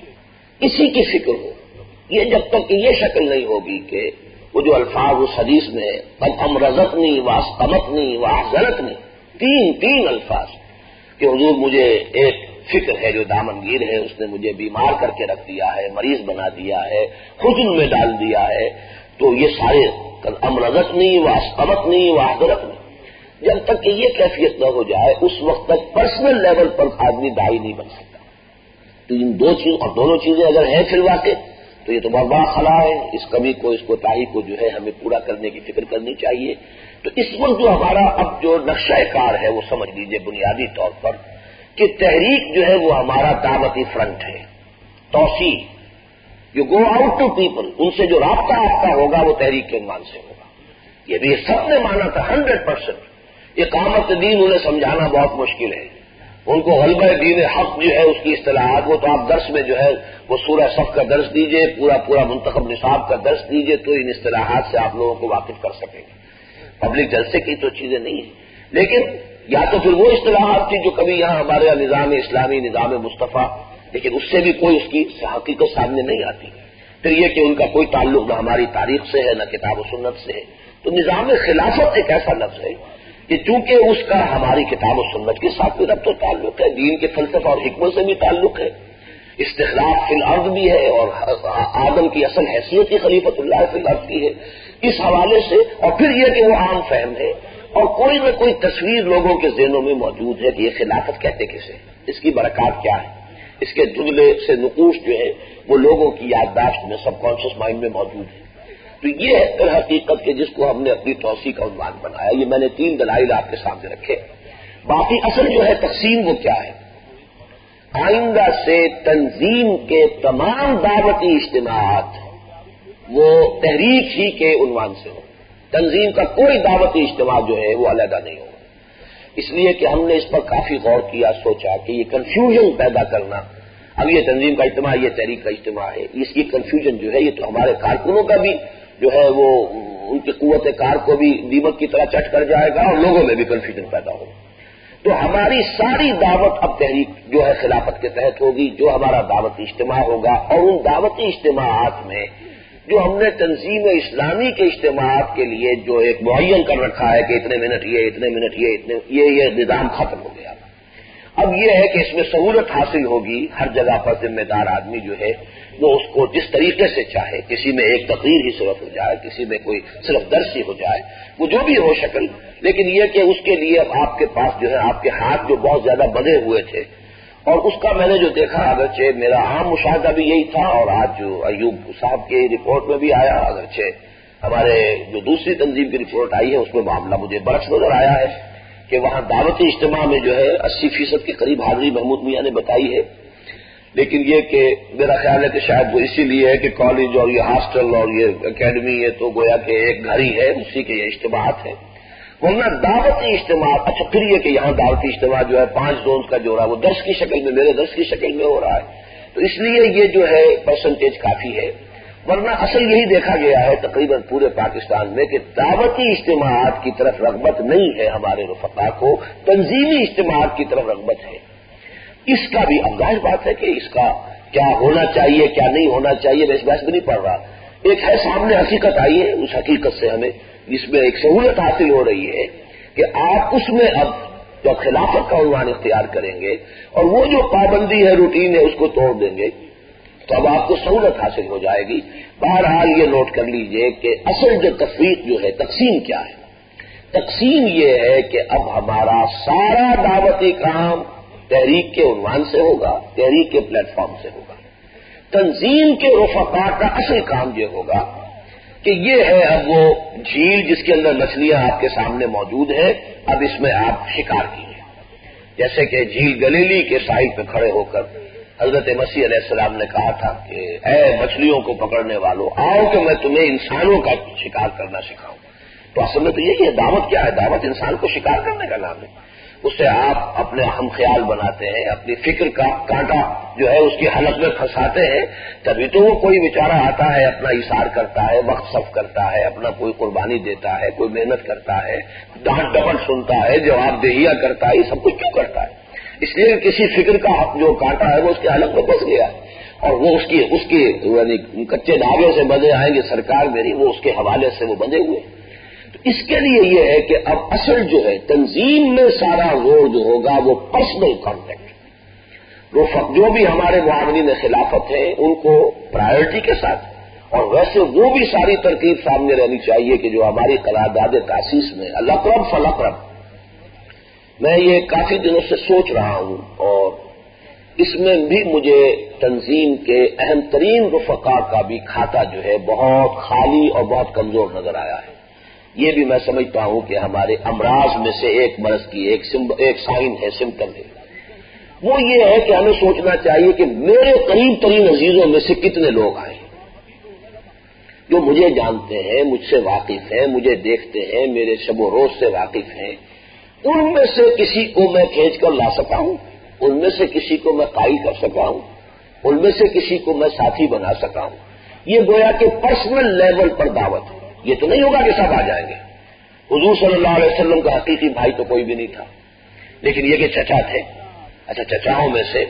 Speaker 2: کسی کی فکر ہو، یہ جب تک کہ یہ شکل نہیں ہوگی کہ وہ جو الفاظ اس حدیث میں امرزتنی واسقمتنی واحزنتنی، تین الفاظ کہ حضور مجھے ایک فکر ہے جو دامنگیر ہے، اس نے مجھے بیمار کر کے رکھ دیا ہے، مریض بنا دیا ہے، حزن میں ڈال دیا ہے. تو یہ سارے امرزتنی واسقمتنی واحزنتنی، جب تک کہ یہ کیفیت نہ ہو جائے اس وقت تک پرسنل لیول پر آدمی داعی نہیں بن سکتا. تو ان دو چیز اور دونوں چیزیں اگر ہیں فی الواقع تو یہ تو بہت بڑا خلا ہے. اس کمی کو، اس کوتاہی کو جو ہے ہمیں پورا کرنے کی فکر کرنی چاہیے. تو اس وقت جو ہمارا اب جو نقشہ کار ہے وہ سمجھ لیجیے بنیادی طور پر کہ تحریک جو ہے وہ ہمارا دعوتی فرنٹ ہے. توسیع، you go out to people, ان سے جو رابطہ آپ کا ہوگا وہ تحریک کے عنوان سے ہوگا. یہ بھی سب نے مانا تھا 100%. اقامت دین انہیں سمجھانا بہت مشکل ہے. ان کو غلبہ دین حق جو ہے اس کی اصطلاحات، وہ تو آپ درس میں جو ہے وہ سورہ صف کا درس دیجئے، پورا منتخب نصاب کا درس دیجئے تو ان اصطلاحات سے آپ لوگوں کو واقف کر سکیں گے. پبلک جلسے کی تو چیزیں نہیں ہیں، لیکن یا تو پھر وہ اصطلاحات تھی جو کبھی یہاں ہمارے نظام اسلامی، نظام مصطفیٰ، لیکن اس سے بھی کوئی اس کی حقیقت سامنے نہیں آتی. پھر یہ کہ ان کا کوئی تعلق نہ ہماری تاریخ سے ہے نہ کتاب و سنت سے ہے. تو نظام خلافت ایک ایسا لفظ ہے کہ چونکہ اس کا ہماری کتاب و سنت کے ساتھ بھی ربط و تعلق ہے، دین کے فلسفہ اور حکمت سے بھی تعلق ہے، استخلاف فی الارض بھی ہے، اور آدم کی اصل حیثیت ہی خلیفۃ اللہ فی الارض کی ہے. اس حوالے سے اور پھر یہ کہ وہ عام فہم ہے اور کوئی نہ کوئی تصویر لوگوں کے ذہنوں میں موجود ہے کہ یہ خلافت کہتے کسے، اس کی برکات کیا ہے، اس کے دھندلے سے نقوش جو ہے وہ لوگوں کی یادداشت میں، سب کانشیس مائنڈ میں موجود ہے. تو یہ ہے پھر حقیقت کہ جس کو ہم نے اپنی توسیع کا عنوان بنایا. یہ میں نے 3 دلائل آپ کے سامنے رکھے. باقی اصل جو ہے تقسیم وہ کیا ہے؟ آئندہ سے تنظیم کے تمام دعوتی اجتماعات وہ تحریک ہی کے عنوان سے ہو. تنظیم کا کوئی دعوتی اجتماع جو ہے وہ علیحدہ نہیں ہوگا. اس لیے کہ ہم نے اس پر کافی غور کیا، سوچا کہ یہ کنفیوژن پیدا کرنا، اب یہ تنظیم کا اجتماع، یہ تحریک کا اجتماع ہے، اس کی کنفیوژن جو ہے یہ تو ہمارے کارکنوں کا بھی جو ہے وہ ان کی قوت کار کو بھی دیمک کی طرح چٹ کر جائے گا اور لوگوں میں بھی کنفیوژن پیدا ہوگا. تو ہماری ساری دعوت اب تحریک جو ہے خلافت کے تحت ہوگی، جو ہمارا دعوتی اجتماع ہوگا، اور ان دعوتی اجتماعات میں جو ہم نے تنظیم اسلامی کے اجتماعات کے لیے جو ایک معین کر رکھا ہے کہ اتنے منٹ یہ، اتنے منٹ یہ نظام ختم ہو گیا. اب یہ ہے کہ اس میں سہولت حاصل ہوگی. ہر جگہ پر ذمہ دار آدمی جو ہے وہ اس کو جس طریقے سے چاہے، کسی میں ایک تقریر ہی صرف ہو جائے، کسی میں کوئی صرف درس ہی ہو جائے، وہ جو بھی ہو شکل، لیکن یہ کہ اس کے لیے اب آپ کے پاس جو ہے آپ کے ہاتھ جو بہت زیادہ بندھے ہوئے تھے، اور اس کا میں نے جو دیکھا، اگرچہ میرا عام مشاہدہ بھی یہی تھا اور آج جو ایوب صاحب کی رپورٹ میں بھی آیا، اگرچہ ہمارے جو دوسری تنظیم کی رپورٹ آئی ہے اس میں معاملہ مجھے برعکس نظر آیا ہے کہ وہاں دعوتی اجتماع میں جو ہے 80% کے قریب حاضری محمود میاں نے بتائی ہے. لیکن یہ کہ میرا خیال ہے کہ شاید وہ اسی لیے ہے کہ کالج اور یہ ہاسٹل اور یہ اکیڈمی یہ تو گویا کہ ایک گھر ہی ہے، اسی کے یہ اجتماعات ہیں. ورنہ دعوتی اجتماع، اچھا پھر یہ کہ یہاں دعوتی اجتماع جو ہے 5 زونز کا جو رہا وہ درس کی شکل میں، میرے درس کی شکل میں ہو رہا ہے، تو اس لیے یہ جو ہے پرسنٹیج کافی ہے. ورنہ اصل یہی دیکھا گیا ہے تقریباً پورے پاکستان میں کہ دعوتی اجتماعات کی طرف رغبت نہیں ہے ہمارے رفقا کو، تنظیمی اجتماعات کی طرف رغبت ہے. اس کا بھی اب ظاہر بات ہے کہ اس کا کیا ہونا چاہیے کیا نہیں ہونا چاہیے، میں اس بحث میں نہیں پڑھ رہا. ایک ہے سامنے حقیقت آئی ہے، اس حقیقت سے ہمیں جس میں ایک سہولت حاصل ہو رہی ہے کہ آپ اس میں اب جب خلافت کا عنوان اختیار کریں گے اور وہ جو پابندی ہے، روٹین ہے، اس کو توڑ دیں گے تو اب آپ کو سہولت حاصل ہو جائے گی. بہرحال یہ نوٹ کر لیجئے کہ اصل جو تفریق جو ہے، تقسیم کیا ہے؟ تقسیم یہ ہے کہ اب ہمارا سارا دعوتی کام تحریک کے عنوان سے ہوگا، تحریک کے پلیٹ فارم سے ہوگا. تنظیم کے رفقا کا اصل کام یہ ہوگا کہ یہ ہے اب وہ جھیل جس کے اندر مچھلیاں آپ کے سامنے موجود ہیں، اب اس میں آپ شکار کیجیے. جیسے کہ جھیل گلیلی کے ساحل پہ کھڑے ہو کر حضرت مسیح علیہ السلام نے کہا تھا کہ اے مچھلیوں کو پکڑنے والوں، آؤ کہ میں تمہیں انسانوں کا شکار کرنا سکھاؤں. تو اصل میں تو یہ دعوت کیا ہے؟ دعوت انسان کو شکار کرنے کا نام ہے. اس سے آپ اپنے ہم خیال بناتے ہیں، اپنی فکر کا کانٹا جو ہے اس کی حلق میں پھنساتے ہیں، تبھی تو وہ کوئی بیچارہ آتا ہے، اپنا ایثار کرتا ہے، وقت صرف کرتا ہے، اپنا کوئی قربانی دیتا ہے، کوئی محنت کرتا ہے، ڈانٹ ڈپٹ سنتا ہے، جواب دہیہ کرتا ہے. یہ سب کچھ کیوں کرتا ہے؟ اس لیے کسی فکر کا جو کانٹا ہے وہ اس کے حلق میں پھنس گیا اور وہ اس کی یعنی کچے دھاگے سے بندھے آئیں گے سرکار میری، وہ اس کے حوالے سے وہ بندھے ہوئے. اس کے لیے یہ ہے کہ اب اصل جو ہے تنظیم میں سارا زور جو ہوگا وہ پرسنل کانٹیکٹ، جو بھی ہمارے معاونین خلافت ہیں ان کو پرائرٹی کے ساتھ، اور ویسے وہ بھی ساری ترتیب سامنے رہنی چاہیے کہ جو ہماری قرارداد تاسیس میں الاقرب فالاقرب، میں یہ کافی دنوں سے سوچ رہا ہوں اور اس میں بھی مجھے تنظیم کے اہم ترین رفقا کا بھی کھاتا جو ہے بہت خالی اور بہت کمزور نظر آیا ہے. یہ بھی میں سمجھتا ہوں کہ ہمارے امراض میں سے ایک مرض کی ایک سائن ہے، سمٹم ہے. وہ یہ ہے کہ ہمیں سوچنا چاہیے کہ میرے قریب ترین عزیزوں میں سے کتنے لوگ آئے جو مجھے جانتے ہیں، مجھ سے واقف ہیں، مجھے دیکھتے ہیں، میرے شب و روز سے واقف ہیں. ان میں سے کسی کو میں کھینچ کر لا سکا ہوں، ان میں سے کسی کو میں قائل کر سکا ہوں، ان میں سے کسی کو میں ساتھی بنا سکا ہوں. یہ گویا کہ پرسنل لیول پر دعوت ہے. یہ تو نہیں ہوگا کہ سب آ جائیں گے. حضور صلی اللہ علیہ وسلم کا حقیقی بھائی تو کوئی بھی نہیں تھا، لیکن یہ کہ چچا تھے. اچھا، چچاؤں میں سے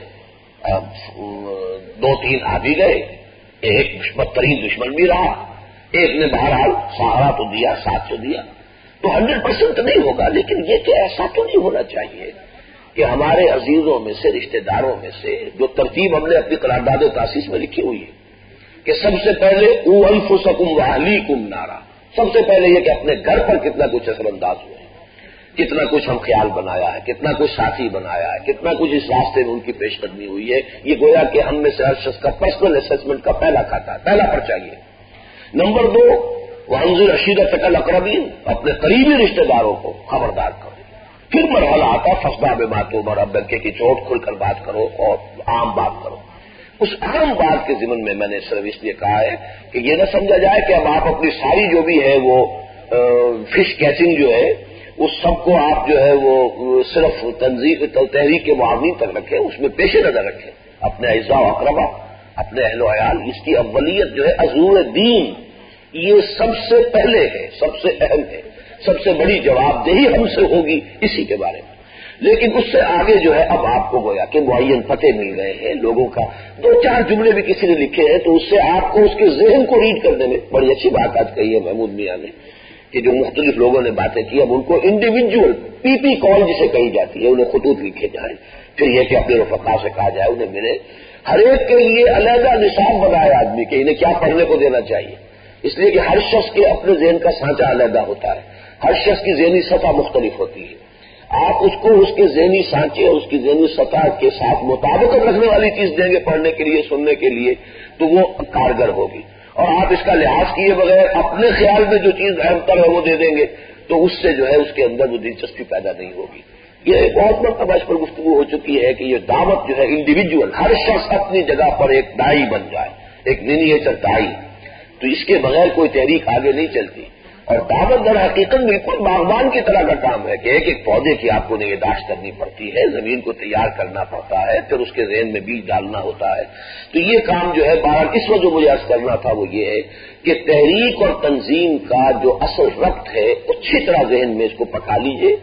Speaker 2: 2-3 آ بھی گئے، ایک بدترین دشمن بھی رہا، ایک نے بہرحال سہارا تو دیا، ساتھ تو دیا. تو 100% نہیں ہوگا، لیکن یہ کہ ایسا تو نہیں ہونا چاہیے کہ ہمارے عزیزوں میں سے، رشتہ داروں میں سے، جو ترتیب ہم نے اپنی قرارداد و تاسیس میں لکھی ہوئی ہے کہ سب سے پہلے انفسکم واہلیکم نارا، سب سے پہلے یہ کہ اپنے گھر پر کتنا کچھ اثر انداز ہوئے، کتنا کچھ ہم خیال بنایا ہے، کتنا کچھ ساتھی بنایا ہے، کتنا کچھ اس راستے میں ان کی پیش قدمی ہوئی ہے. یہ گویا کہ ہم میں سے ہر شخص کا پرسنل اسسمنٹ کا پہلا کھاتا ہے، پہلا پرچہ یہ. نمبر 2، وانذر عشیرتک الاقربین، اپنے قریبی رشتہ داروں کو خبردار کرو. پھر مرحلہ آتا فاصبر بما تؤمر، اب ڈنکے کی چوٹ کھل کر بات کرو اور عام بات کرو. اس عام بات کے ضمن میں نے صرف اس لیے کہا ہے کہ یہ نہ سمجھا جائے کہ اب آپ اپنی ساری جو بھی ہے وہ فش کیچنگ جو ہے اس سب کو آپ جو ہے وہ صرف تحریک کے معاونین تک رکھیں، اس میں پیش نظر رکھیں اپنے اعزاء و اقربا، اپنے اہل و عیال. اس کی اولیت جو ہے عزور دین، یہ سب سے پہلے ہے، سب سے اہم ہے، سب سے بڑی جواب دہی ہم سے ہوگی اسی کے بارے میں. لیکن اس سے آگے جو ہے اب آپ کو گویا کہ معین پتے مل گئے ہیں لوگوں کا. 2-4 جملے بھی کسی نے لکھے ہیں تو اس سے آپ کو اس کے ذہن کو ریڈ کرنے میں بڑی اچھی بات آج کہی ہے محمود میاں نے کہ جو مختلف لوگوں نے باتیں کی اب ان کو انڈیویجول پی کال جسے کہی جاتی ہے انہیں خطوط لکھے جائیں. پھر یہ کہ اپنے رفقا سے کہا جائے انہیں ملے. ہر ایک کے لیے علیحدہ نصاب بنائے آدمی کہ انہیں کیا پڑھنے کو دینا چاہیے، اس لیے کہ ہر شخص کے اپنے ذہن کا سانچہ علیحدہ ہوتا ہے، ہر شخص کی ذہنی سطح مختلف ہوتی ہے. آپ اس کو اس کے ذہنی سانچے اور اس کی ذہنی سطح کے ساتھ مطابقت رکھنے والی چیز دیں گے پڑھنے کے لیے، سننے کے لیے، تو وہ کارگر ہوگی. اور آپ اس کا لحاظ کیے بغیر اپنے خیال میں جو چیز اہم تر ہے وہ دے دیں گے تو اس سے جو ہے اس کے اندر وہ دلچسپی پیدا نہیں ہوگی. یہ ایک بہت مرتبہ اس پر گفتگو ہو چکی ہے کہ یہ دعوت جو ہے انڈیویجول، ہر شخص اپنی جگہ پر ایک دائی بن جائے، ایک منیچر دائی، تو اس کے بغیر کوئی تحریک آگے نہیں چلتی. اور دعوت در حقیقت بالکل باغبان کی طرح کا کام ہے کہ ایک ایک پودے کی آپ کو نگہداشت کرنی پڑتی ہے، زمین کو تیار کرنا پڑتا ہے، پھر اس کے ذہن میں بیج ڈالنا ہوتا ہے. تو یہ کام جو ہے بہرحال اس وقت جو مجھے عرض کرنا تھا وہ یہ ہے کہ تحریک اور تنظیم کا جو اصل ربط ہے اچھی طرح ذہن میں اس کو پکا لیجئے.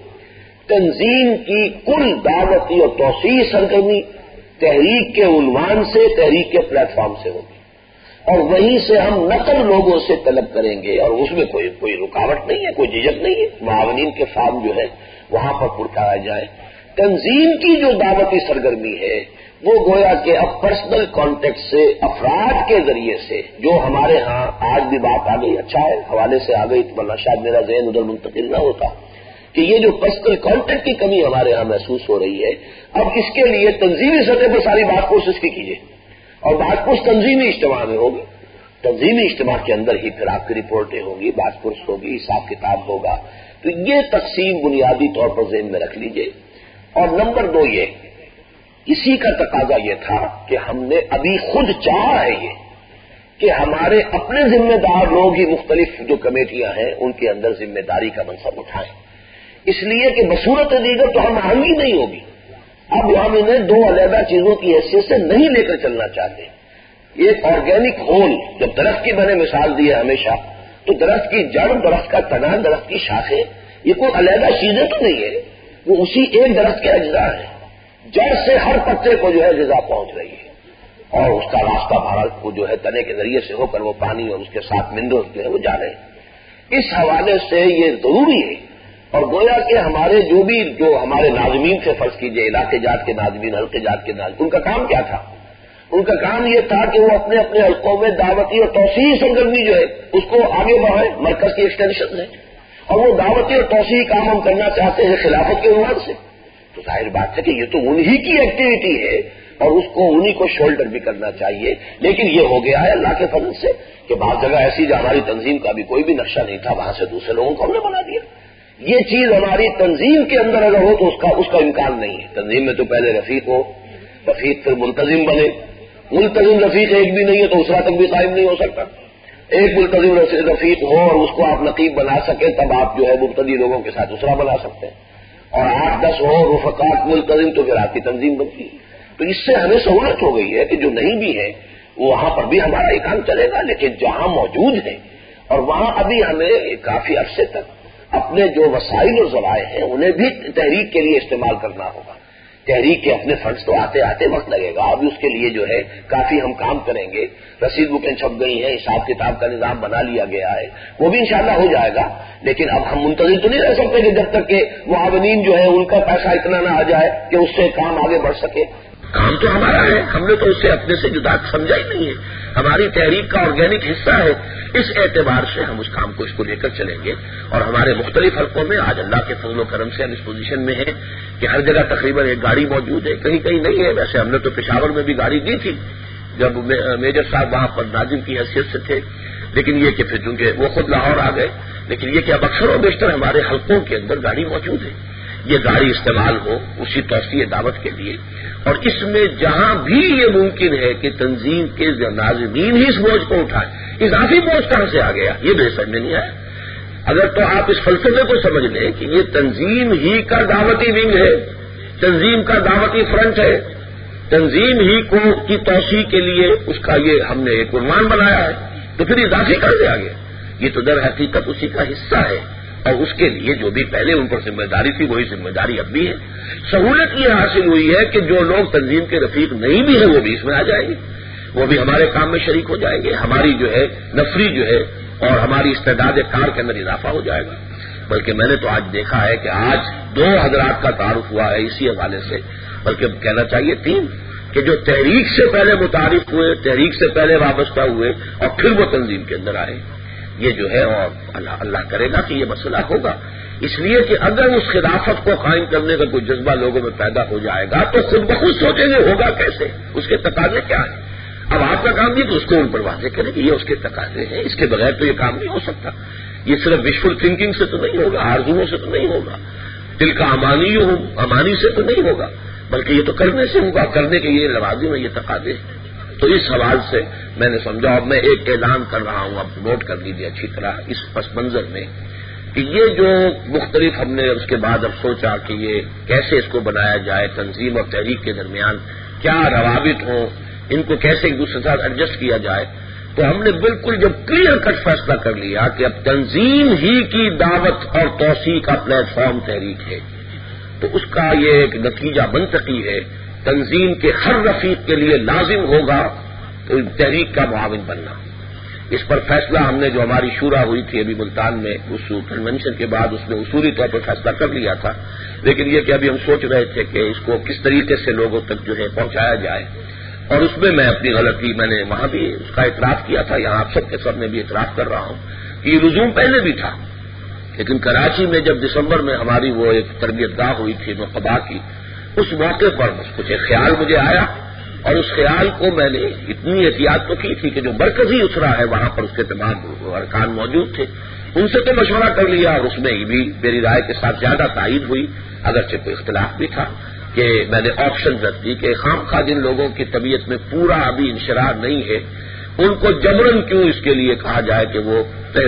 Speaker 2: تنظیم کی کل دعوتی اور توسیعی سرگرمی تحریک کے عنوان سے، تحریک کے پلیٹ فارم سے ہوگی اور وہیں سے ہم نقل لوگوں سے طلب کریں گے اور اس میں کوئی رکاوٹ نہیں ہے، کوئی جھجک نہیں ہے. معاونین کے فارم جو ہے وہاں پر پرکھایا جائے. تنظیم کی جو دعوتی سرگرمی ہے وہ گویا کہ اب پرسنل کانٹیکٹ سے، افراد کے ذریعے سے، جو ہمارے ہاں آج بھی بات آ گئی، اچھا ہے حوالے سے آ گئی ورنہ شاید میرا ذہن ادھر منتقل نہ ہوتا کہ یہ جو پرسنل کانٹیکٹ کی کمی ہمارے ہاں محسوس ہو رہی ہے. اب اس کے لیے تنظیمی سطح پر ساری بات کوشش کی کیجیے اور بات پرس تنظیمی اجتماع میں ہوگی. تنظیمی اجتماع کے اندر ہی پھر آپ کی رپورٹیں ہوں گی، بات پرس ہوگی، حساب کتاب ہوگا. تو یہ تقسیم بنیادی طور پر ذہن میں رکھ لیجئے. اور نمبر 2 یہ اسی کا تقاضا یہ تھا کہ ہم نے ابھی خود چاہا ہے یہ کہ ہمارے اپنے ذمہ دار لوگ ہی مختلف جو کمیٹیاں ہیں ان کے اندر ذمہ داری کا منصب اٹھائیں، اس لیے کہ بصورت دیگر تو ہم آہنگی نہیں ہوگی. اب ہم انہیں 2 علیحدہ چیزوں کی حیثیت سے نہیں لے کر چلنا چاہتے. ایک آرگینک ہول، جب درخت کی میں نے مثال دی ہے ہمیشہ، تو درخت کی جڑ، درخت کا تنا، درخت کی شاخیں، یہ کوئی علیحدہ چیزیں تو نہیں ہے، وہ اسی ایک درخت کے اجزاء ہیں. جڑ سے ہر پتے کو جو ہے غذا پہنچ رہی ہے اور اس کا راستہ بھارت کو جو ہے تنے کے ذریعے سے ہو کر وہ پانی اور اس کے ساتھ منرل جو ہے وہ جا رہے ہیں. اس حوالے سے یہ ضروری ہے. اور گویا کہ ہمارے جو ہمارے ناظمین سے فرض کیجئے، علاقے جات کے ناظمین، حلقے جات کے ناظمین، ان کا کام کیا تھا؟ ان کا کام یہ تھا کہ وہ اپنے اپنے حلقوں میں دعوتی اور توسیعی سرگرمی جو ہے اس کو آگے بڑھائیں، مرکز کی ایکسٹینشن ہے. اور وہ دعوتی اور توسیعی کام ہم کرنا چاہتے ہیں خلافت کے عنوان سے. تو ظاہر بات ہے کہ یہ تو انہی کی ایکٹیویٹی ہے اور اس کو انہی کو شولڈر بھی کرنا چاہیے. لیکن یہ ہو گیا ہے اللہ کے فضل سے کہ بعض جگہ ایسی جو ہماری تنظیم کا بھی کوئی بھی نقشہ نہیں تھا وہاں سے دوسرے لوگوں کو ہم نے بنا دیا. یہ چیز ہماری تنظیم کے اندر اگر ہو تو اس کا امکان نہیں ہے. تنظیم میں تو پہلے رفیق ہو، رفیق پھر ملتزم بنے. ملتزم رفیق ایک بھی نہیں ہے تو دوسرا تک بھی قائم نہیں ہو سکتا. ایک ملتزم رفیق ہو اور اس کو آپ نقیب بنا سکیں تب آپ جو ہے مبتدی لوگوں کے ساتھ دوسرا بنا سکتے ہیں. اور 8-10 ہو رفقات ملتزم تو پھر آپ کی تنظیم بنتی ہے. تو اس سے ہمیں سہولت ہو گئی ہے کہ جو نہیں بھی ہے وہاں پر بھی ہمارا یہ کام چلے گا. لیکن جہاں موجود ہے اور وہاں ابھی ہمیں کافی عرصے تک اپنے جو وسائل اور ذرائع ہیں انہیں بھی تحریک کے لیے استعمال کرنا ہوگا. تحریک کے اپنے فنڈز تو آتے آتے وقت لگے گا. ابھی اس کے لیے جو ہے کافی ہم کام کریں گے. رسید بکیں چھپ گئی ہیں، حساب کتاب کا نظام بنا لیا گیا ہے، وہ بھی انشاءاللہ ہو جائے گا. لیکن اب ہم منتظر تو نہیں رہ سکتے کہ جب تک کہ معاونین جو ہے ان کا پیسہ اتنا نہ آ جائے کہ اس سے کام آگے بڑھ سکے. کام تو ہمارا ہے، ہم نے تو اسے اپنے سے جدا سمجھا ہی نہیں ہے. ہماری تحریک کا آرگینک حصہ ہے. اس اعتبار سے ہم اس کام کو اس کو لے کر چلیں گے. اور ہمارے مختلف حلقوں میں آج اللہ کے فضل و کرم سے ہم اس پوزیشن میں ہیں کہ ہر جگہ تقریباً ایک گاڑی موجود ہے. کہیں کہیں نہیں ہے. ویسے ہم نے تو پشاور میں بھی گاڑی دی تھی جب میجر صاحب وہاں پر ناظم کی حیثیت سے تھے. لیکن یہ کہ پھر چونکہ وہ خود لاہور آ گئے. لیکن یہ کہ اب اکثر و بیشتر ہمارے حلقوں کے اندر گاڑی موجود ہے. یہ گاڑی استعمال ہو اسی توسیع دعوت کے لیے. اور اس میں جہاں بھی یہ ممکن ہے کہ تنظیم کے ناظمین ہی اس بوجھ کو اٹھائیں. اضافی بوجھ کہاں سے آ گیا یہ بے سمجھ میں نہیں آیا. اگر تو آپ اس فلسفے کو سمجھ لیں کہ یہ تنظیم ہی کا دعوتی ونگ ہے، تنظیم کا دعوتی فرنٹ ہے، تنظیم ہی کو کی توسیع کے لیے اس کا یہ ہم نے ایک عنوان بنایا ہے، تو پھر اضافی کہاں سے آ گیا؟ یہ تو در حقیقت اسی کا حصہ ہے. اور اس کے لیے جو بھی پہلے ان پر ذمہ داری تھی وہی ذمہ داری اب بھی ہے. سہولت یہ حاصل ہوئی ہے کہ جو لوگ تنظیم کے رفیق نہیں بھی ہیں وہ بھی اس میں آ جائیں گے، وہ بھی ہمارے کام میں شریک ہو جائیں گے. ہماری جو ہے نفری جو ہے اور ہماری استعداد کار کے اندر اضافہ ہو جائے گا. بلکہ میں نے تو آج دیکھا ہے کہ آج 2 حضرات کا تعارف ہوا ہے اسی حوالے سے، بلکہ کہنا چاہیے 3 کہ جو تحریک سے پہلے متعارف ہوئے، تحریک سے پہلے وابستہ ہوئے اور پھر وہ تنظیم کے اندر آئے. یہ جو ہے اور اللہ کرے گا کہ یہ مسئلہ ہوگا. اس لیے کہ اگر اس خلافت کو قائم کرنے کا کوئی جذبہ لوگوں میں پیدا ہو جائے گا تو خود بخود سوچیں گے ہوگا کیسے، اس کے تقاضے کیا ہیں. اب آپ کا کام بھی تو اس کو ان پر واضح کریں کہ یہ اس کے تقاضے ہیں، اس کے بغیر تو یہ کام نہیں ہو سکتا. یہ صرف وشفل تھنکنگ سے تو نہیں ہوگا، آرزوؤں سے تو نہیں ہوگا، دل کا امانی سے تو نہیں ہوگا، بلکہ یہ تو کرنے سے ہوگا. کرنے کے یہ لوازم ہیں، یہ تقاضے ہیں. تو اس سوال سے میں نے سمجھا. اب میں ایک اعلان کر رہا ہوں، اب نوٹ کر لیجیے اچھی طرح اس پس منظر میں کہ یہ جو مختلف ہم نے اس کے بعد اب سوچا کہ یہ کیسے اس کو بنایا جائے، تنظیم اور تحریک کے درمیان کیا روابط ہوں، ان کو کیسے ایک دوسرے کے ساتھ ایڈجسٹ کیا جائے. تو ہم نے بالکل جب کلیئر کٹ فیصلہ کر لیا کہ اب تنظیم ہی کی دعوت اور توسیع کا پلیٹ فارم تحریک ہے، تو اس کا یہ ایک نتیجہ منطقی ہے. تنظیم کے ہر رفیق کے لیے لازم ہوگا تحریک کا معاون بننا. اس پر فیصلہ ہم نے جو ہماری شورا ہوئی تھی ابھی ملتان میں اس کنونشن کے بعد اس نے اصولی طور پر فیصلہ کر لیا تھا. لیکن یہ کہ ابھی ہم سوچ رہے تھے کہ اس کو کس طریقے سے لوگوں تک جو ہے پہنچایا جائے. اور اس میں اپنی غلطی میں نے وہاں بھی اس کا اعتراف کیا تھا، یہاں آپ سب کے سب میں بھی اعتراف کر رہا ہوں کہ یہ لزوم پہلے بھی تھا. لیکن کراچی میں جب دسمبر میں ہماری وہ ایک تربیت گاہ ہوئی تھی نقبا کی، اس موقع پر کچھ ایک خیال مجھے آیا اور اس خیال کو میں نے اتنی احتیاط تو کی تھی کہ جو مرکزی اسرا ہے وہاں پر اس کے تمام ارکان موجود تھے، ان سے تو مشورہ کر لیا اور اس میں بھی میری رائے کے ساتھ زیادہ تائید ہوئی، اگرچہ کوئی اختلاف بھی تھا. کہ میں نے آپشن رکھ دی کہ خام خواہ جن لوگوں کی طبیعت میں پورا ابھی انشراح نہیں ہے ان کو جبرن کیوں اس کے لیے کہا جائے کہ وہ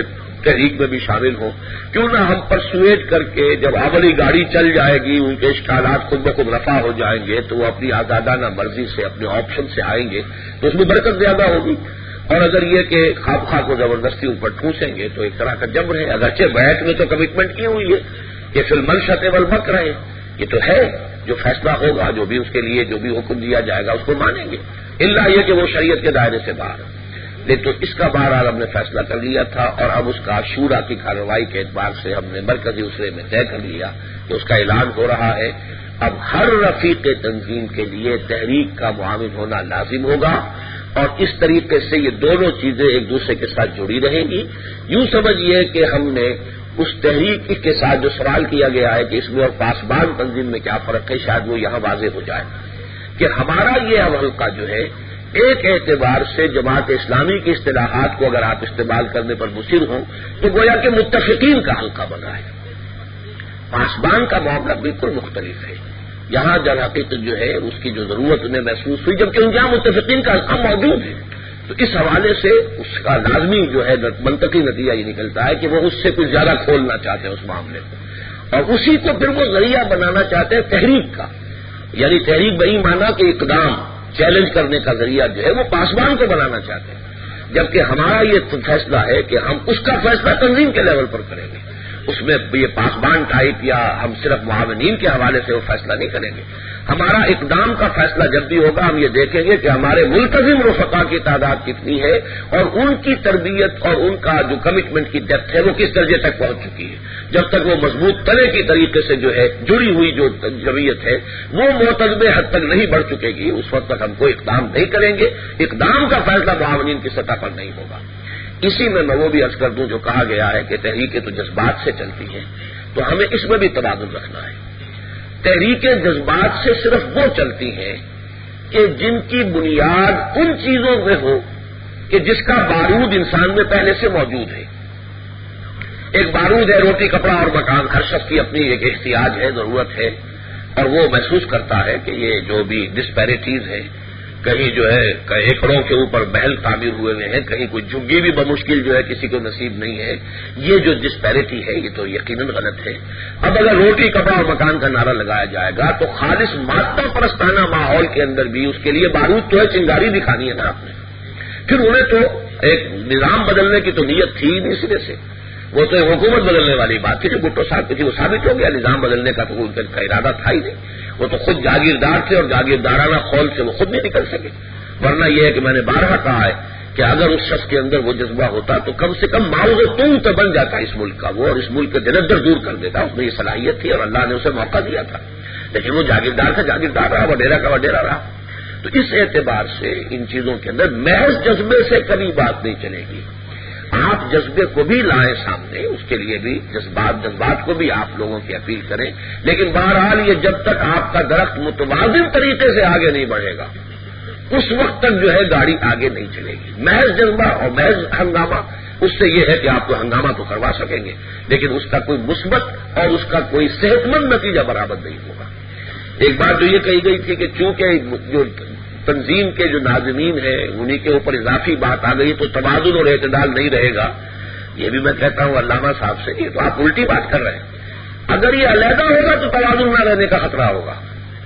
Speaker 2: تحریک میں بھی شامل ہوں، کیوں نہ ہم پرسویٹ کر کے جب اولی گاڑی چل جائے گی ان کے اشکالات خود بخود رفع ہو جائیں گے تو وہ اپنی آزادانہ مرضی سے اپنے آپشن سے آئیں گے تو اس میں برکت زیادہ ہوگی. اور اگر یہ کہ خواب خواہ کو زبردستی اوپر ٹھونسیں گے تو ایک طرح کا جبر ہے. اگرچہ بیعت میں تو کمٹمنٹ کی ہوئی ہے کہ فی المنشط والمکر رہے، یہ تو ہے جو فیصلہ ہوگا جو بھی اس کے لیے جو بھی حکم دیا جائے گا اس کو مانیں گے، الا یہ کہ وہ شریعت کے دائرے سے باہر. لیکن تو اس کا بہرحال ہم نے فیصلہ کر لیا تھا اور اب اس کا شورا کی کارروائی کے اعتبار سے ہم نے مرکزی اسرے میں طے کر لیا کہ اس کا اعلان ہو رہا ہے. اب ہر رفیق تنظیم کے لیے تحریک کا معاون ہونا لازم ہوگا اور اس طریقے سے یہ دونوں چیزیں ایک دوسرے کے ساتھ جڑی رہیں گی. یوں سمجھیے کہ ہم نے اس تحریک کے ساتھ جو سوال کیا گیا ہے کہ اس میں اور پاسبان تنظیم میں کیا فرق ہے، شاید وہ یہاں واضح ہو جائے
Speaker 3: کہ ہمارا یہ اب حلقہ جو ہے ایک اعتبار سے جماعت اسلامی کی اصطلاحات کو اگر آپ استعمال کرنے پر مصر ہوں تو گویا کہ متفقین کا حلقہ بنا ہے. پاسبان کا معاملہ بالکل مختلف ہے. یہاں در حقیقت جو ہے اس کی جو ضرورت انہیں محسوس ہوئی جبکہ ان کے یہاں متفقین کا حلقہ موجود ہے. تو اس حوالے سے اس کا لازمی جو ہے منطقی نتیجہ یہ نکلتا ہے کہ وہ اس سے کچھ زیادہ کھولنا چاہتے ہیں اس معاملے کو، اور اسی کو پھر وہ ذریعہ بنانا چاہتے ہیں تحریک کا. یعنی تحریک بہی مانا کہ اقدام چیلنج کرنے کا ذریعہ جو ہے وہ پاسبان کو بنانا چاہتے ہیں، جبکہ ہمارا یہ فیصلہ ہے کہ ہم اس کا فیصلہ تنظیم کے لیول پر کریں گے. اس میں یہ پاسبان ٹائپ یا ہم صرف معاونین کے حوالے سے وہ فیصلہ نہیں کریں گے. ہمارا اقدام کا فیصلہ جب بھی ہوگا ہم یہ دیکھیں گے کہ ہمارے ملتزم رفقا کی تعداد کتنی ہے اور ان کی تربیت اور ان کا جو کمٹمنٹ کی ڈیپتھ ہے وہ کس درجے تک پہنچ چکی ہے. جب تک وہ مضبوط تلے کی طریقے سے جو ہے جڑی ہوئی جو جمعیت ہے وہ معتدل حد تک نہیں بڑھ چکے گی اس وقت تک ہم کوئی اقدام نہیں کریں گے. اقدام کا فیصلہ معاونین کی سطح پر نہیں ہوگا. اسی میں وہ بھی عرض کر دوں جو کہا گیا ہے کہ تحریکیں تو جذبات سے چلتی ہیں، تو ہمیں اس میں بھی تبادل رکھنا ہے. تحریکیں جذبات سے صرف وہ چلتی ہیں کہ جن کی بنیاد ان چیزوں میں ہو کہ جس کا بارود انسان میں پہلے سے موجود ہے. ایک بارود ہے روٹی کپڑا اور مکان، ہر شخص کی اپنی ایک احتیاج ہے، ضرورت ہے، اور وہ محسوس کرتا ہے کہ یہ جو بھی ڈسپیرٹیز ہے، کہیں جو ہے ایکڑوں کے اوپر محل تعمیر ہوئے ہیں، کہیں کوئی جھگی بھی بمشکل جو ہے کسی کو نصیب نہیں ہے. یہ جو ڈسپیرٹی ہے یہ تو یقیناً غلط ہے. اب اگر روٹی کپڑا اور مکان کا نعرہ لگایا جائے گا تو خالص مادہ پرستانہ ماحول کے اندر بھی اس کے لیے بارود تو ہے، چنگاری دکھانی ہے نا آپ نے. پھر انہیں تو ایک نظام بدلنے کی تو نیت تھی ہی نہیں سرے سے، وہ تو حکومت بدلنے والی بات تھی جو بھٹو صاحب کی تھی، وہ ثابت ہو گیا. نظام بدلنے کا تو ان کا ارادہ تھا ہی نہیں. وہ تو خود جاگیردار تھے اور جاگیردارانہ خول سے وہ خود نہیں نکل سکے. ورنہ یہ ہے کہ میں نے بارہا کہا ہے کہ اگر اس شخص کے اندر وہ جذبہ ہوتا تو کم سے کم معاوض تم تو بن جاتا اس ملک کا وہ، اور اس ملک کا جلندر دور کر دیتا. اس میں یہ صلاحیت تھی اور اللہ نے اسے موقع دیا تھا، لیکن وہ جاگیردار کا جاگیردار رہا، وڈیرا کا وڈیرا رہا. تو اس اعتبار سے ان چیزوں کے اندر محض جذبے سے کبھی بات نہیں چلے گی. آپ جذبے کو بھی لائیں سامنے، اس کے لیے بھی جذبات کو بھی آپ لوگوں کی اپیل کریں، لیکن بہرحال یہ جب تک آپ کا درخت متوازن طریقے سے آگے نہیں بڑھے گا اس وقت تک جو ہے گاڑی آگے نہیں چلے گی. محض جذبہ اور محض ہنگامہ، اس سے یہ ہے کہ آپ کو ہنگامہ تو کروا سکیں گے لیکن اس کا کوئی مثبت اور اس کا کوئی صحت مند نتیجہ برابر نہیں ہوگا. ایک بات جو یہ کہی گئی تھی کہ چونکہ جو تنظیم کے جو ناظمین ہیں انہی کے اوپر اضافی بات آ گئی تو توازن اور اعتدال نہیں رہے گا. یہ بھی میں کہتا ہوں علامہ صاحب سے، یہ تو آپ الٹی بات کر رہے ہیں. اگر یہ علیحدہ ہوگا تو توازن نہ رہنے کا خطرہ ہوگا،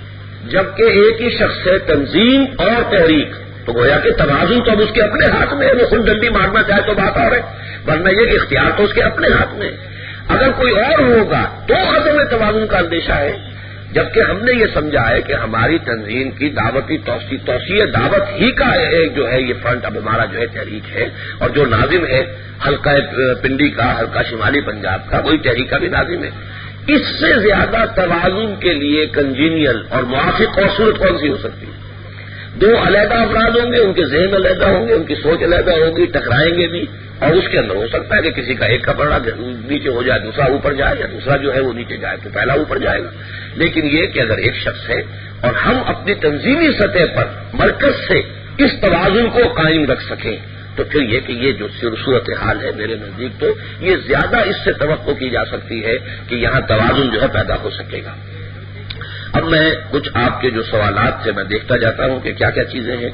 Speaker 3: جبکہ ایک ہی شخص ہے تنظیم اور تحریک، تو گویا کہ توازن تو اب اس کے اپنے ہاتھ میں ہے. وہ خود ڈنڈی مارنا چاہے تو بات اور ہے، ورنہ یہ کہ اختیار تو اس کے اپنے ہاتھ میں ہے. اگر کوئی اور ہوگا تو عدم توازن کا اندیشہ ہے. جبکہ ہم نے یہ سمجھا ہے کہ ہماری تنظیم کی دعوتی توسیع دعوت ہی کا ایک جو ہے یہ فرنٹ اب ہمارا جو ہے تحریک ہے، اور جو ناظم ہے حلقہ پنڈی کا، حلقہ شمالی پنجاب کا، وہی تحریک کا بھی ناظم ہے. اس سے زیادہ توازن کے لیے کنجینیل اور موافق اور صورت کون سی ہو سکتی ہے؟ دو علیحدہ افراد ہوں گے، ان کے ذہن علیحدہ ہوں گے، ان کی سوچ علیحدہ ہوگی، ٹکرائیں گے بھی، اور اس کے اندر ہو سکتا ہے کہ کسی کا ایک کا پڑا نیچے ہو جائے دوسرا اوپر جائے، یا دوسرا جو ہے وہ نیچے جائے تو پہلا اوپر جائے گا. لیکن یہ کہ اگر ایک شخص ہے اور ہم اپنی تنظیمی سطح پر مرکز سے اس توازن کو قائم رکھ سکیں تو پھر یہ کہ یہ جو صورت حال ہے میرے نزدیک تو یہ زیادہ اس سے توقع کی جا سکتی ہے کہ یہاں توازن جو ہے پیدا ہو سکے گا. اب میں کچھ آپ کے جو سوالات سے میں دیکھتا جاتا ہوں کہ کیا کیا چیزیں ہیں.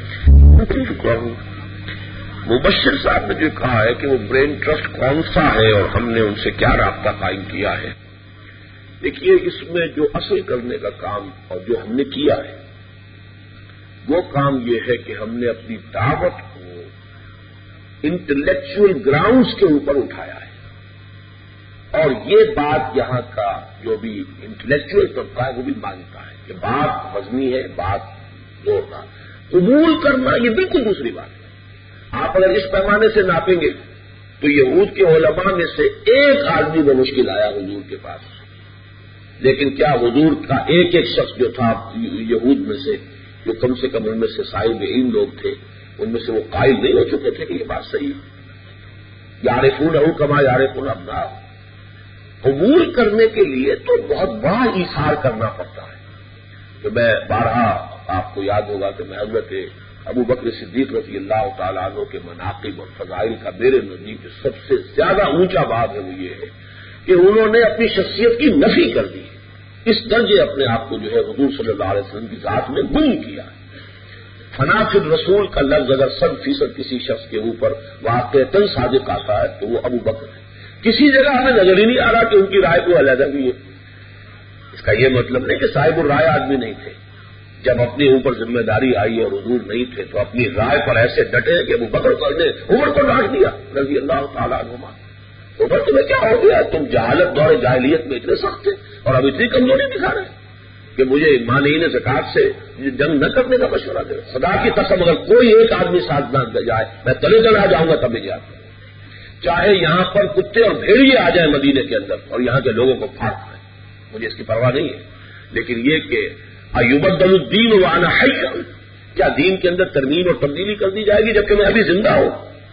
Speaker 3: مبشر صاحب نے جو کہا ہے کہ وہ برین ٹرسٹ کون سا ہے اور ہم نے ان سے کیا رابطہ قائم کیا ہے. دیکھیے اس میں جو اصل کرنے کا کام اور جو ہم نے کیا ہے وہ کام یہ ہے کہ ہم نے اپنی دعوت کو انٹلیکچوئل گراؤنڈز کے اوپر اٹھایا ہے، اور یہ بات یہاں کا جو بھی انٹلیکچوئل طبقہ ہے وہ بھی مانتا ہے کہ بات وزنی ہے، بات زوردار. قبول کرنا یہ بالکل دوسری بات ہے. آپ اگر اس پیمانے سے ناپیں گے تو یہود کے علماء میں سے ایک آدمی بمشکل آیا حضور کے پاس، لیکن کیا حضور کا ایک ایک شخص جو تھا یہود میں سے جو کم سے کم ان میں سے صاحب علم لوگ تھے ان میں سے وہ قائل نہیں ہو چکے تھے کہ یہ بات صحیح ہے؟ یعرفونہ کما یعرفون ابناءہم. قبول کرنے کے لیے تو بہت بڑا ایثار کرنا پڑتا ہے. تو میں بارہا آپ کو یاد ہوگا کہ میں حضرت ابو بکر صدیق رضی اللہ تعالیٰ عنہ کے مناقب اور فضائل کا میرے نزدیک سب سے زیادہ اونچا بات ہے وہ یہ ہے کہ انہوں نے اپنی شخصیت کی نفی کر دی، اس درجے اپنے آپ کو جو ہے حضور صلی اللہ علیہ وسلم کی ذات میں گم کیا۔ فنا فی الرسول کا لفظ اگر 100% کسی شخص کے اوپر واقعتاً صادق آتا ہے تو وہ ابو بکر ہے۔ کسی جگہ ہمیں نظر ہی نہیں آ رہا کہ ان کی رائے کو علیحدہ بھی ہے۔ اس کا یہ مطلب نہیں کہ صاحب الرائے آدمی نہیں تھے، جب اپنے اوپر ذمہ داری آئی اور حضور نہیں تھے تو اپنی رائے پر ایسے ڈٹے کہ ابو بکر نے عمر کو ڈانٹ دیا رضی اللہ تعالیٰ عنہما۔ عمر تمہیں کیا ہو گیا؟ تم جہالت دور جاہلیت میں اتنے سخت تھے اور اب اتنی کمزوری دکھا رہے ہیں کہ مجھے مانعین زکات سے جنگ نہ کرنے کا مشورہ دے۔ خدا کی قسم اگر کوئی ایک آدمی ساتھ نہ جائے میں تلے چلا جاؤں گا تب بھی جاتا، چاہے یہاں پر کتے اور بھیڑیے آ جائیں مدینے کے اندر اور یہاں کے لوگوں کو پھاڑ کھائیں، مجھے اس کی پرواہ نہیں ہے۔ لیکن یہ کہ ایبدل الدین وانا حی، کیا دین کے اندر ترمیم اور تبدیلی کر دی جائے گی جبکہ میں ابھی زندہ ہوں؟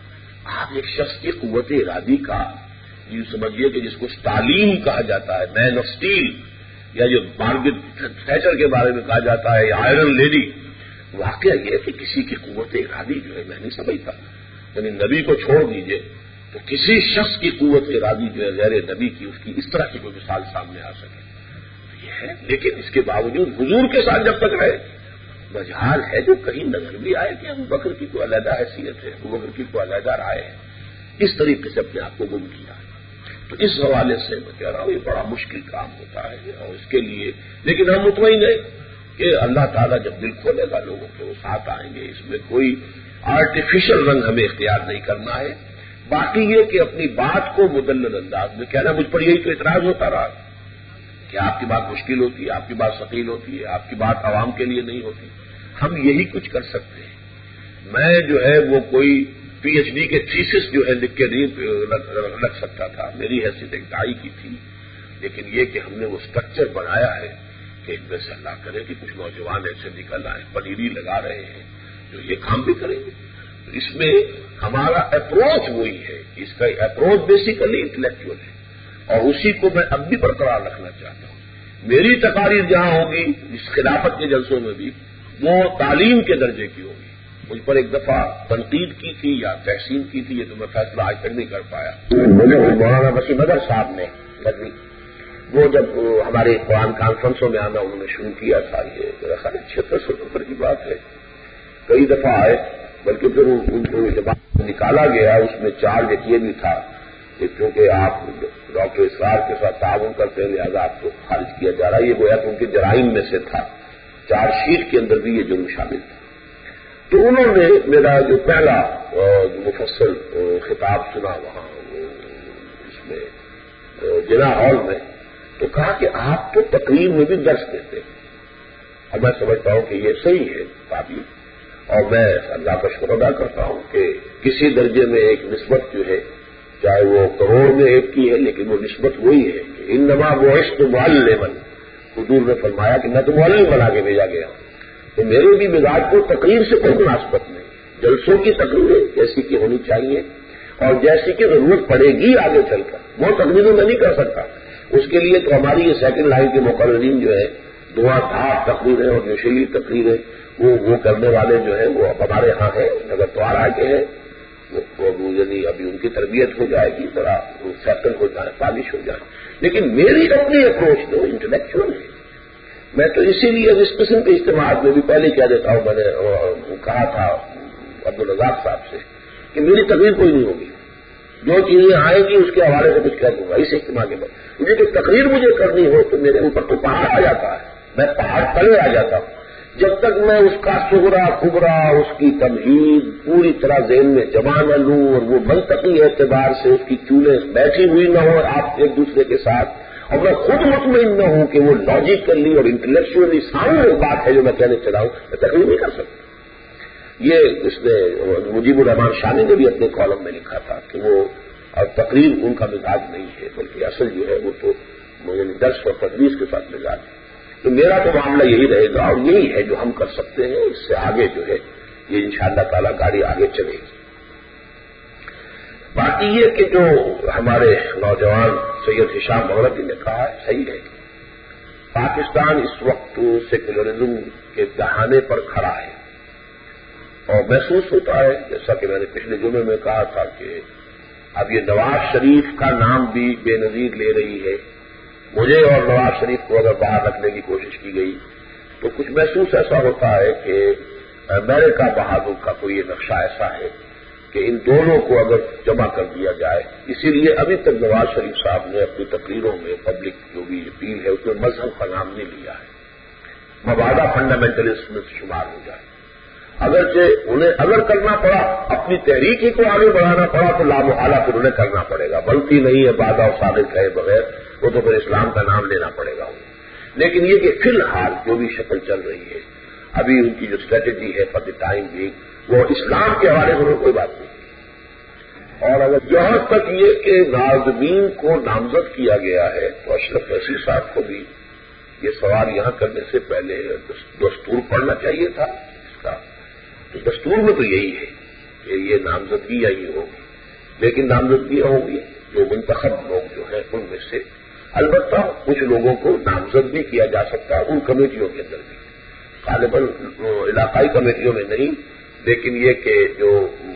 Speaker 3: آپ ایک شخص کی قوت ارادی کا یہ سمجھیے کہ جس کو تعلیم کہا جاتا ہے، مین آف اسٹیل، یا جو مارگریٹ تھیچر کے بارے میں کہا جاتا ہے یا آئرن لیڈی، واقعہ یہ ہے کہ کسی کی قوت ارادی جو ہے میں نہیں سمجھتا، یعنی نبی کو چھوڑ دیجئے تو کسی شخص کی قوت ارادی جو ہے غیر نبی کی اس کی اس طرح کی کوئی مثال سامنے آ سکے یہ ہے۔ لیکن اس کے باوجود حضور کے ساتھ جب تک رہے مجال ہے جو کہیں نظر بھی آئے کہ ابو بکر کی کوئی علیحدہ حیثیت ہے، ابو بکر کی کوئی علیحدہ رائے ہے، اس طریقے سے اپنے آپ کو گم کیا۔ تو اس حوالے سے میں کہہ رہا ہوں یہ بڑا مشکل کام ہوتا ہے اور اس کے لیے لیکن ہم مطمئن ہیں کہ اللہ تعالیٰ جب دل کھولے گا لوگوں کے وہ ساتھ آئیں گے، اس میں کوئی آرٹیفیشل رنگ ہمیں اختیار نہیں کرنا ہے۔ باقی یہ کہ اپنی بات کو مدلل انداز میں کہنا، مجھ پر یہی تو اعتراض ہوتا رہا کہ آپ کی بات مشکل ہوتی ہے، آپ کی بات ثقیل ہوتی ہے، آپ کی بات عوام کے لیے نہیں ہوتی۔ ہم یہی کچھ کر سکتے ہیں۔ میں جو ہے وہ کوئی پی ایچ ڈی کے تھیسس جو ہے لکھ کے نہیں رکھ سکتا تھا، میری حیثیت ایک دائی کی تھی، لیکن یہ کہ ہم نے وہ اسٹرکچر بنایا ہے کہ ان میں سے اللہ کرے کہ کچھ نوجوان ایسے نکل آئے پنیری لگا رہے ہیں جو یہ کام بھی کریں گے۔ اس میں ہمارا اپروچ وہی ہے، اس کا اپروچ بیسیکلی انٹلیکچوئل ہے اور اسی کو میں اب بھی برقرار رکھنا چاہتا ہوں۔ میری تقاریر جہاں ہوگی اس خلافت کے جلسوں میں بھی وہ تعلیم کے درجے کی ہوگی۔ مجھ پر ایک دفعہ تنقید کی تھی یا تحسین کی تھی، یہ تو میں فیصلہ آج تک نہیں کر پایا۔ مجھے مولانا وسیم اظہر صاحب نے وہ جب ہمارے قرآن کانفرنسوں میں آنا انہوں نے شروع کیا تھا، یہ میرا خیال 76 کی بات ہے، کئی دفعہ آئے، بلکہ پھر ان کو جب نکالا گیا اس میں چارج یہ بھی تھا کہ چونکہ آپ ڈاکٹر اسرار کے ساتھ تعاون کرتے ہیں لہٰذا آپ کو خارج کیا جا رہا ہے، یہ گویا کہ ان کے جرائم میں سے تھا، چارج شیٹ کے اندر بھی یہ جرم شامل تھا۔ تو انہوں نے میرا جو پہلا مفصل خطاب سنا وہاں اس میں جنا ہال میں، تو کہا کہ آپ تو تقریر میں بھی درس دیتے ہیں، اور میں سمجھتا ہوں کہ یہ صحیح ہے تعبیر، اور میں اللہ کا شکر ادا کرتا ہوں کہ کسی درجے میں ایک نسبت جو ہے چاہے وہ کروڑ میں ایک کی ہے لیکن وہ نسبت وہی ہے کہ انما بعثت معلما، حضور نے فرمایا کہ میں تو معلم بنا کے بھیجا گیا ہوں۔ تو میرے بھی مزاج کو تقریر سے کوئی مناسبت نہیں، جلسوں کی تقریریں جیسی کہ ہونی چاہیے اور جیسی کہ ضرورت پڑے گی آگے چل کر، وہ تقریریں میں نہیں کر سکتا، اس کے لیے تو ہماری یہ سیکنڈ لائن کے مقررین جو ہے دعا دھاپ تقریریں اور نشیلی تقریریں وہ کرنے والے جو ہیں وہ اب ہمارے ہاں ہیں، اگر تو آ کے ہیں وہ یعنی ابھی ان کی تربیت ہو جائے گی، ذرا سیٹل ہو جائے، پالش ہو جائے، لیکن میری اپنی اپروچ تو انٹلیکچوئل ہے۔ میں تو اسی لیے اب اس قسم کے اجتماعات میں بھی پہلے کہہ دیتا ہوں، میں نے کہا تھا عبدالرزاق صاحب سے کہ میری تقریر کوئی نہیں ہوگی، جو چیزیں آئیں گی اس کے حوالے سے کچھ کہہ دوں گا اس اجتماع کے بعد، کیونکہ کہ تقریر مجھے کرنی ہو تو میرے اوپر تو پہاڑ آ جاتا ہے، میں پہاڑ تلے آ جاتا ہوں۔ جب تک میں اس کا صغرا کبرا اس کی تمہید پوری طرح ذہن میں جمع نہ لوں اور وہ منطقی اعتبار سے اس کی چولیں بیٹھی ہوئی نہ ہو آپ ایک دوسرے کے ساتھ، اور میں خود مطمئن نہ ہوں کہ وہ لاجیکلی اور انٹلیکچولی سامنے بات ہے جو میں کہنے چلا ہوں، میں تقریر نہیں کر سکتا۔ یہ اس نے مجیب الرحمان شانی نے بھی اپنے کالم میں لکھا تھا کہ وہ تقریر ان کا مزاج نہیں ہے بلکہ اصل جو ہے وہ تو یعنی درس اور تدریس کے ساتھ مزاج ہے۔ تو میرا تو معاملہ یہی رہے گا اور یہی ہے جو ہم کر سکتے ہیں، اس سے آگے جو ہے یہ انشاءاللہ تعالی گاڑی آگے چلے گی۔ باقی یہ کہ جو ہمارے نوجوان سید ہشام مغربی نے کہا ہے صحیح ہے پاکستان اس وقت سیکولرزم کے دہانے پر کھڑا ہے اور محسوس ہوتا ہے جیسا کہ میں نے پچھلے جمعے میں کہا تھا کہ اب یہ نواز شریف کا نام بھی بے نظیر لے رہی ہے. مجھے اور نواز شریف کو اگر باہر رکھنے کی کوشش کی گئی تو کچھ محسوس ایسا ہوتا ہے کہ امریکہ بہادر کا کوئی یہ نقشہ ایسا ہے کہ ان دونوں کو اگر جمع کر دیا جائے. اسی لیے ابھی تک نواز شریف صاحب نے اپنی تقریروں میں پبلک جو بھی اپیل ہے اس میں مذہب کا نام نہیں لیا ہے. مبادہ فنڈامنٹلسٹ میں شمار ہو جائے. اگرچہ انہیں اگر کرنا پڑا اپنی تحریک ہی کو آگے بڑھانا پڑا تو لامحالہ پھر انہیں کرنا پڑے گا. بنتی نہیں ہے بادہ و صادق ہے بغیر وہ تو پھر اسلام کا نام لینا پڑے گا انہیں. لیکن یہ کہ فی الحال جو بھی شکل چل رہی ہے ابھی ان کی جو اسٹریٹجی ہے فار دی ٹائم بینگ وہ اسلام کے حوالے سے کوئی بات نہیں. اور اگر جہاں تک یہ کہ ناظمین کو نامزد کیا گیا ہے تو اشرف نصیر صاحب کو بھی یہ سوال یہاں کرنے سے پہلے دستور پڑھنا چاہیے تھا اس کا. دستور میں تو یہی ہے کہ یہ نامزدگیاں ہی ہوگی لیکن نامزدگیاں ہوں گی جو منتخب لوگ جو ہیں ان میں سے. البتہ کچھ لوگوں کو نامزد بھی کیا جا سکتا ہے ان کمیٹیوں کے اندر بھی غالباً علاقائی کمیٹیوں میں نہیں لیکن یہ کہ جو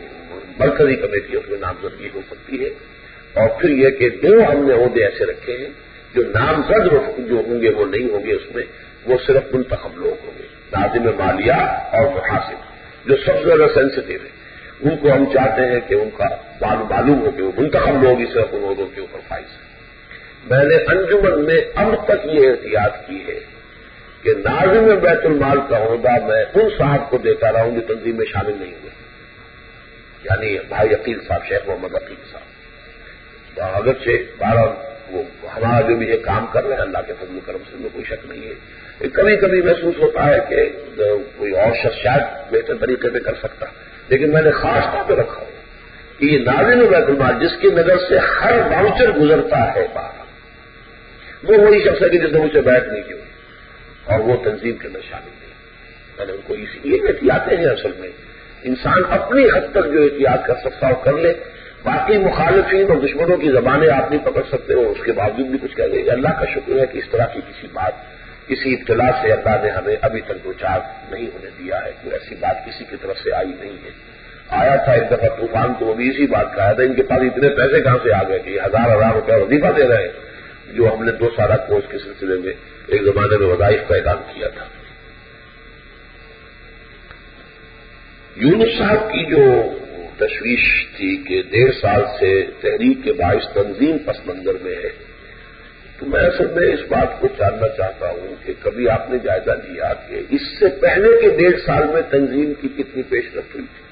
Speaker 3: مرکزی کمیٹیوں میں نامزدگی ہو سکتی ہے. اور پھر یہ کہ دو ہم نے عہدے ایسے رکھے ہیں جو نامزد جو ہوں گے وہ نہیں ہوں گے اس میں وہ صرف منتخب لوگ ہوں گے. ناظم مالیہ اور محاسب جو سب سے زیادہ سینسٹیو ہے ان کو ہم چاہتے ہیں کہ ان کا معلوم ہو کہ وہ منتخب لوگ ہی صرف ان عہدوں کے اوپر فائز ہیں. میں نے انجمن میں اب تک یہ احتیاط کی ہے کہ ناظم بیت المال کا عہدہ میں ان صاحب کو دیتا رہا ہوں جو تنظیم میں شامل نہیں ہوئے یعنی بھائی عقیل صاحب شیخ محمد عقیل صاحب. اگرچہ بارہ وہ ہمارا جو بھی یہ کام کر رہے ہیں اللہ کے فضل و کرم سے میں کوئی شک نہیں ہے. کبھی کبھی محسوس ہوتا ہے کہ کوئی اور شخص شاید بہتر طریقے سے کر سکتا لیکن میں نے خاص طور پہ رکھا ہوں کہ یہ ناظم بیت المال جس کی نظر سے ہر واؤچر گزرتا ہے باہر وہ وہی شخص ہے کہ جس نے مجھ سے بیعت نہیں کی اور وہ تنظیم کے اندر شامل نہیں. میں نے ان کو اس لیے احتیاطیں ہیں اصل میں انسان اپنی حد تک جو احتیاط کر سکتا ہو کر لے. باقی مخالفین اور دشمنوں کی زبانیں آپ نہیں پکڑ سکتے ہو اس کے باوجود بھی کچھ کہہ دیں. اللہ کا شکر ہے کہ اس طرح کی کسی ابتلا سے اللہ نے ہمیں ابھی تک دوچار نہیں ہونے دیا ہے. کوئی ایسی بات کسی کی طرف سے آئی نہیں ہے. آیا تھا ایک دفعہ طوفان کو وہ بھی اسی بات کا آیا تھا ان کے پاس اتنے پیسے کہاں سے آ گئے کہ یہ 1000 روپیہ وظیفہ دے رہے ہیں جو ہم نے 2 سالہ کورس کے سلسلے میں ایک زمانے میں وظائف کا اعلان کیا تھا. یونس صاحب کی جو تشویش تھی کہ 1.5 سال سے تحریک کے باعث تنظیم پس منظر میں ہے تو میں اصل میں اس بات کو جاننا چاہتا ہوں کہ کبھی آپ نے جائزہ لیا کہ اس سے پہلے کے 1.5 سال میں تنظیم کی کتنی پیش رفت ہوئی تھی.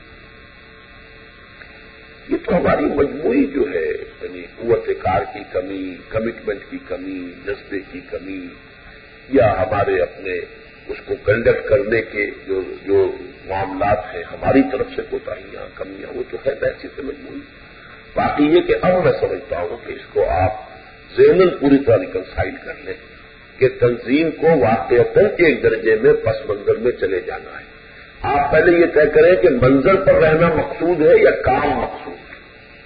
Speaker 3: یہ تو ہماری مجموعی جو ہے یعنی قوت کار کی کمی کمٹمنٹ کی کمی جذبے کی کمی یا ہمارے اپنے اس کو کنڈکٹ کرنے کے جو معاملات ہیں ہماری طرف سے کوتاہیاں کمیاں وہ تو ہے ایسی سے مجموعی. باقی یہ کہ اب میں سمجھتا ہوں کہ اس کو آپ ذہناً پوری طرح ریکنسائل کر لیں کہ تنظیم کو واقعتاً ایک درجے میں پس منظر میں چلے جانا ہے. آپ پہلے یہ طے کریں کہ منظر پر رہنا مقصود ہے یا کام مقصود ہے.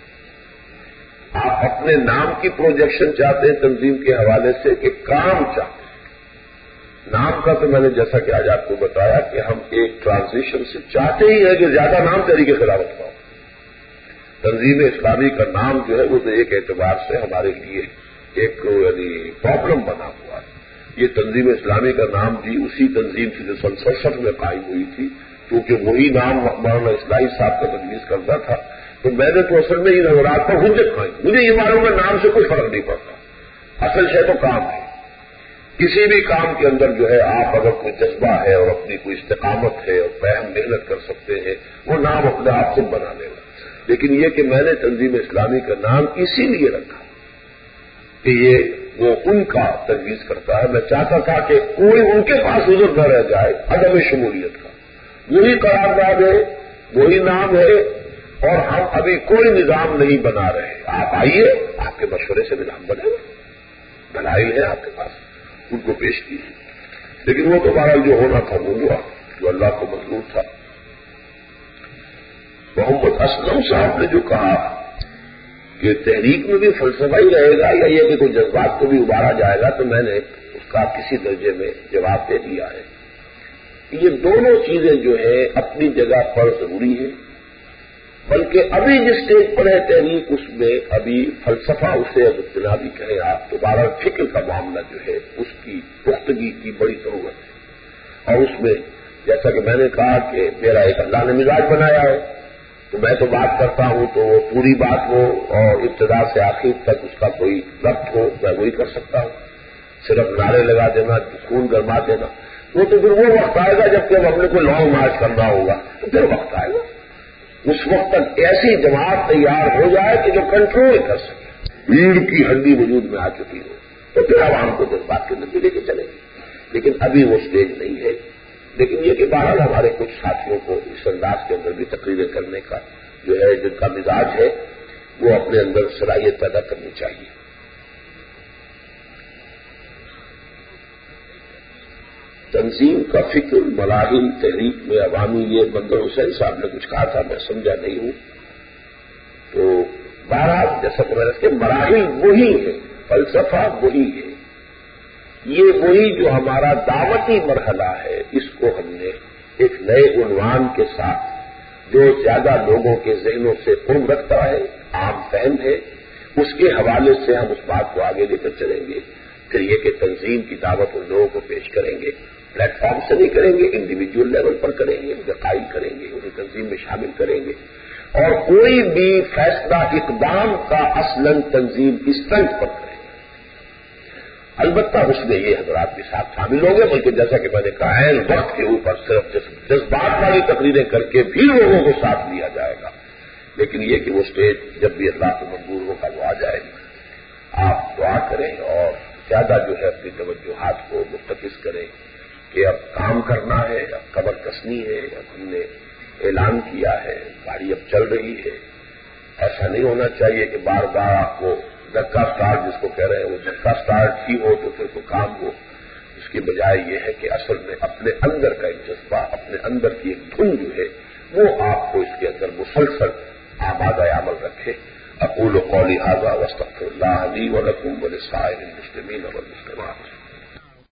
Speaker 3: آپ اپنے نام کی پروجیکشن چاہتے ہیں تنظیم کے حوالے سے کہ کام چاہتے ہیں. نام کا تو میں نے جیسا کہ آج آپ کو بتایا کہ ہم ایک ٹرانزیشن سے چاہتے ہی ہیں کہ زیادہ نام تحریک خلافت کا ہو. تنظیم اسلامی کا نام جو ہے وہ تو ایک اعتبار سے ہمارے لیے ایک یعنی پرابلم بنا ہوا ہے. یہ تنظیم اسلامی کا نام بھی اسی تنظیم کی جو 1967 میں قائم ہوئی تھی کیونکہ وہی نام مولانا اصلاحی صاحب کا تجویز کرتا تھا تو میں نے تو اصل میں یہ نظرات پر حجت کھائی. مجھے یہ معلوم ہے نام سے کوئی فرق نہیں پڑتا. اصل شے تو کام ہے. کسی بھی کام کے اندر جو ہے آپ اگر کوئی جذبہ ہے اور اپنی کوئی استقامت ہے اور فہم محنت کر سکتے ہیں وہ نام اپنے آپ خود بنا لے گا. لیکن یہ کہ میں نے تنظیم اسلامی کا نام اسی لیے رکھا کہ یہ وہ ان کا تجویز کرتا ہے. میں چاہتا تھا کہ کوئی ان کے پاس عذر نہ رہ جائے عدم شمولیت کا. وہی قرارداد ہے وہی نام ہے اور ہم ابھی کوئی نظام نہیں بنا رہے. آپ آئیے آپ کے مشورے سے نظام بنے گا. دلائل ہے آپ کے پاس ان کو پیش کیجیے. لیکن وہ تو بہرحال جو ہونا تھا وہ ہوا جو اللہ کو منظور تھا. محمد اسلم صاحب نے جو کہا کہ تحریک میں بھی فلسفہ ہی رہے گا یا یہ کہ کوئی جذبات کو بھی ابھارا جائے گا تو میں نے اس کا کسی درجے میں جواب دے دیا ہے. یہ دونوں چیزیں جو ہیں اپنی جگہ پر ضروری ہیں، بلکہ ابھی جس اسٹیج پر ہے تحریک اس میں ابھی فلسفہ اسے ابتدا بھی کہیں آپ دوبارہ فکر کا معاملہ جو ہے اس کی پختگی کی بڑی ضرورت ہے. اور اس میں جیسا کہ میں نے کہا کہ میرا ایک اللہ نے مزاج بنایا ہے، تو میں تو بات کرتا ہوں تو وہ پوری بات ہو اور ابتدا سے آخر تک اس کا کوئی ربط ہو، میں وہی کر سکتا ہوں. صرف نعرے لگا دینا، خون گرما دینا، وہ تو پھر وہ وقت آئے گا جب کہ ہم اپنے کو لانگ مارچ کرنا ہوگا، تو پھر وقت آئے گا. اس وقت تک ایسی جماعت تیار ہو جائے کہ جو کنٹرول کر سکے، بھیڑ کی ہڈی وجود میں آ چکی ہو، تو پھر عوام کو جذبات کے اندر لے کے چلے گی. لیکن ابھی وہ اسٹیج نہیں ہے. لیکن یہ کہ بہرحال ہمارے کچھ ساتھیوں کو اس انداز کے اندر بھی تقریریں کرنے کا جو ہے جن کا مزاج ہے وہ اپنے اندر صلاحیت پیدا کرنی چاہیے. تنظیم کا فکر مراحل تحریک میں عوامی، یہ بندر حسین صاحب نے کچھ کہا تھا، میں سمجھا نہیں ہوں. تو بہرحال جیسا کہ میں نے کہ مراحل وہی ہے، فلسفہ وہی ہے. یہ وہی جو ہمارا دعوتی مرحلہ ہے، اس کو ہم نے ایک نئے عنوان کے ساتھ جو زیادہ لوگوں کے ذہنوں سے قرب رکھتا ہے، عام فہم ہے، اس کے حوالے سے ہم اس بات کو آگے لے کر چلیں گے. پھر یہ کہ تنظیم کی دعوت ان لوگوں کو پیش کریں گے، پلیٹ فارم سے نہیں کریں گے، انڈیویجول لیول پر کریں گے، انہیں قائل کریں گے، انہیں تنظیم میں شامل کریں گے. اور کوئی بھی فیصلہ اقدام کا اصلاً تنظیم کی اسٹرینتھ پر کریں گے. البتہ اس میں یہ حضرات بھی ساتھ شامل ہوں گے، بلکہ جیسا کہ میں نے کہا ہے وقت کے اوپر صرف جذبات والی تقریریں کر کے بھی لوگوں کو ساتھ لیا جائے گا. لیکن یہ کہ وہ اسٹیج جب بھی اللہ کو منظور ہوگا وہ آ جائے گی. آپ دعا کریں اور زیادہ جو ہے اپنی توجہات کو مرتکز کریں کہ اب کام کرنا ہے، اب کمر کسنی ہے، اب ہم نے اعلان کیا ہے، گاڑی اب چل رہی ہے. ایسا نہیں ہونا چاہیے کہ بار بار آپ کو دھکا اسٹارٹ جس کو کہہ رہے ہیں وہ دھکا اسٹارٹ ہی ہو تو پھر تو کام ہو. اس کی بجائے یہ ہے کہ اصل میں اپنے اندر کا ایک جذبہ، اپنے اندر کی ایک دھن جو ہے وہ آپ کو اس کے اندر مسلسل آمادہ عمل رکھے. اقول قولی ھذا واستغفر اللہ لی ولکم ولسائر المسلمین والمسلمات.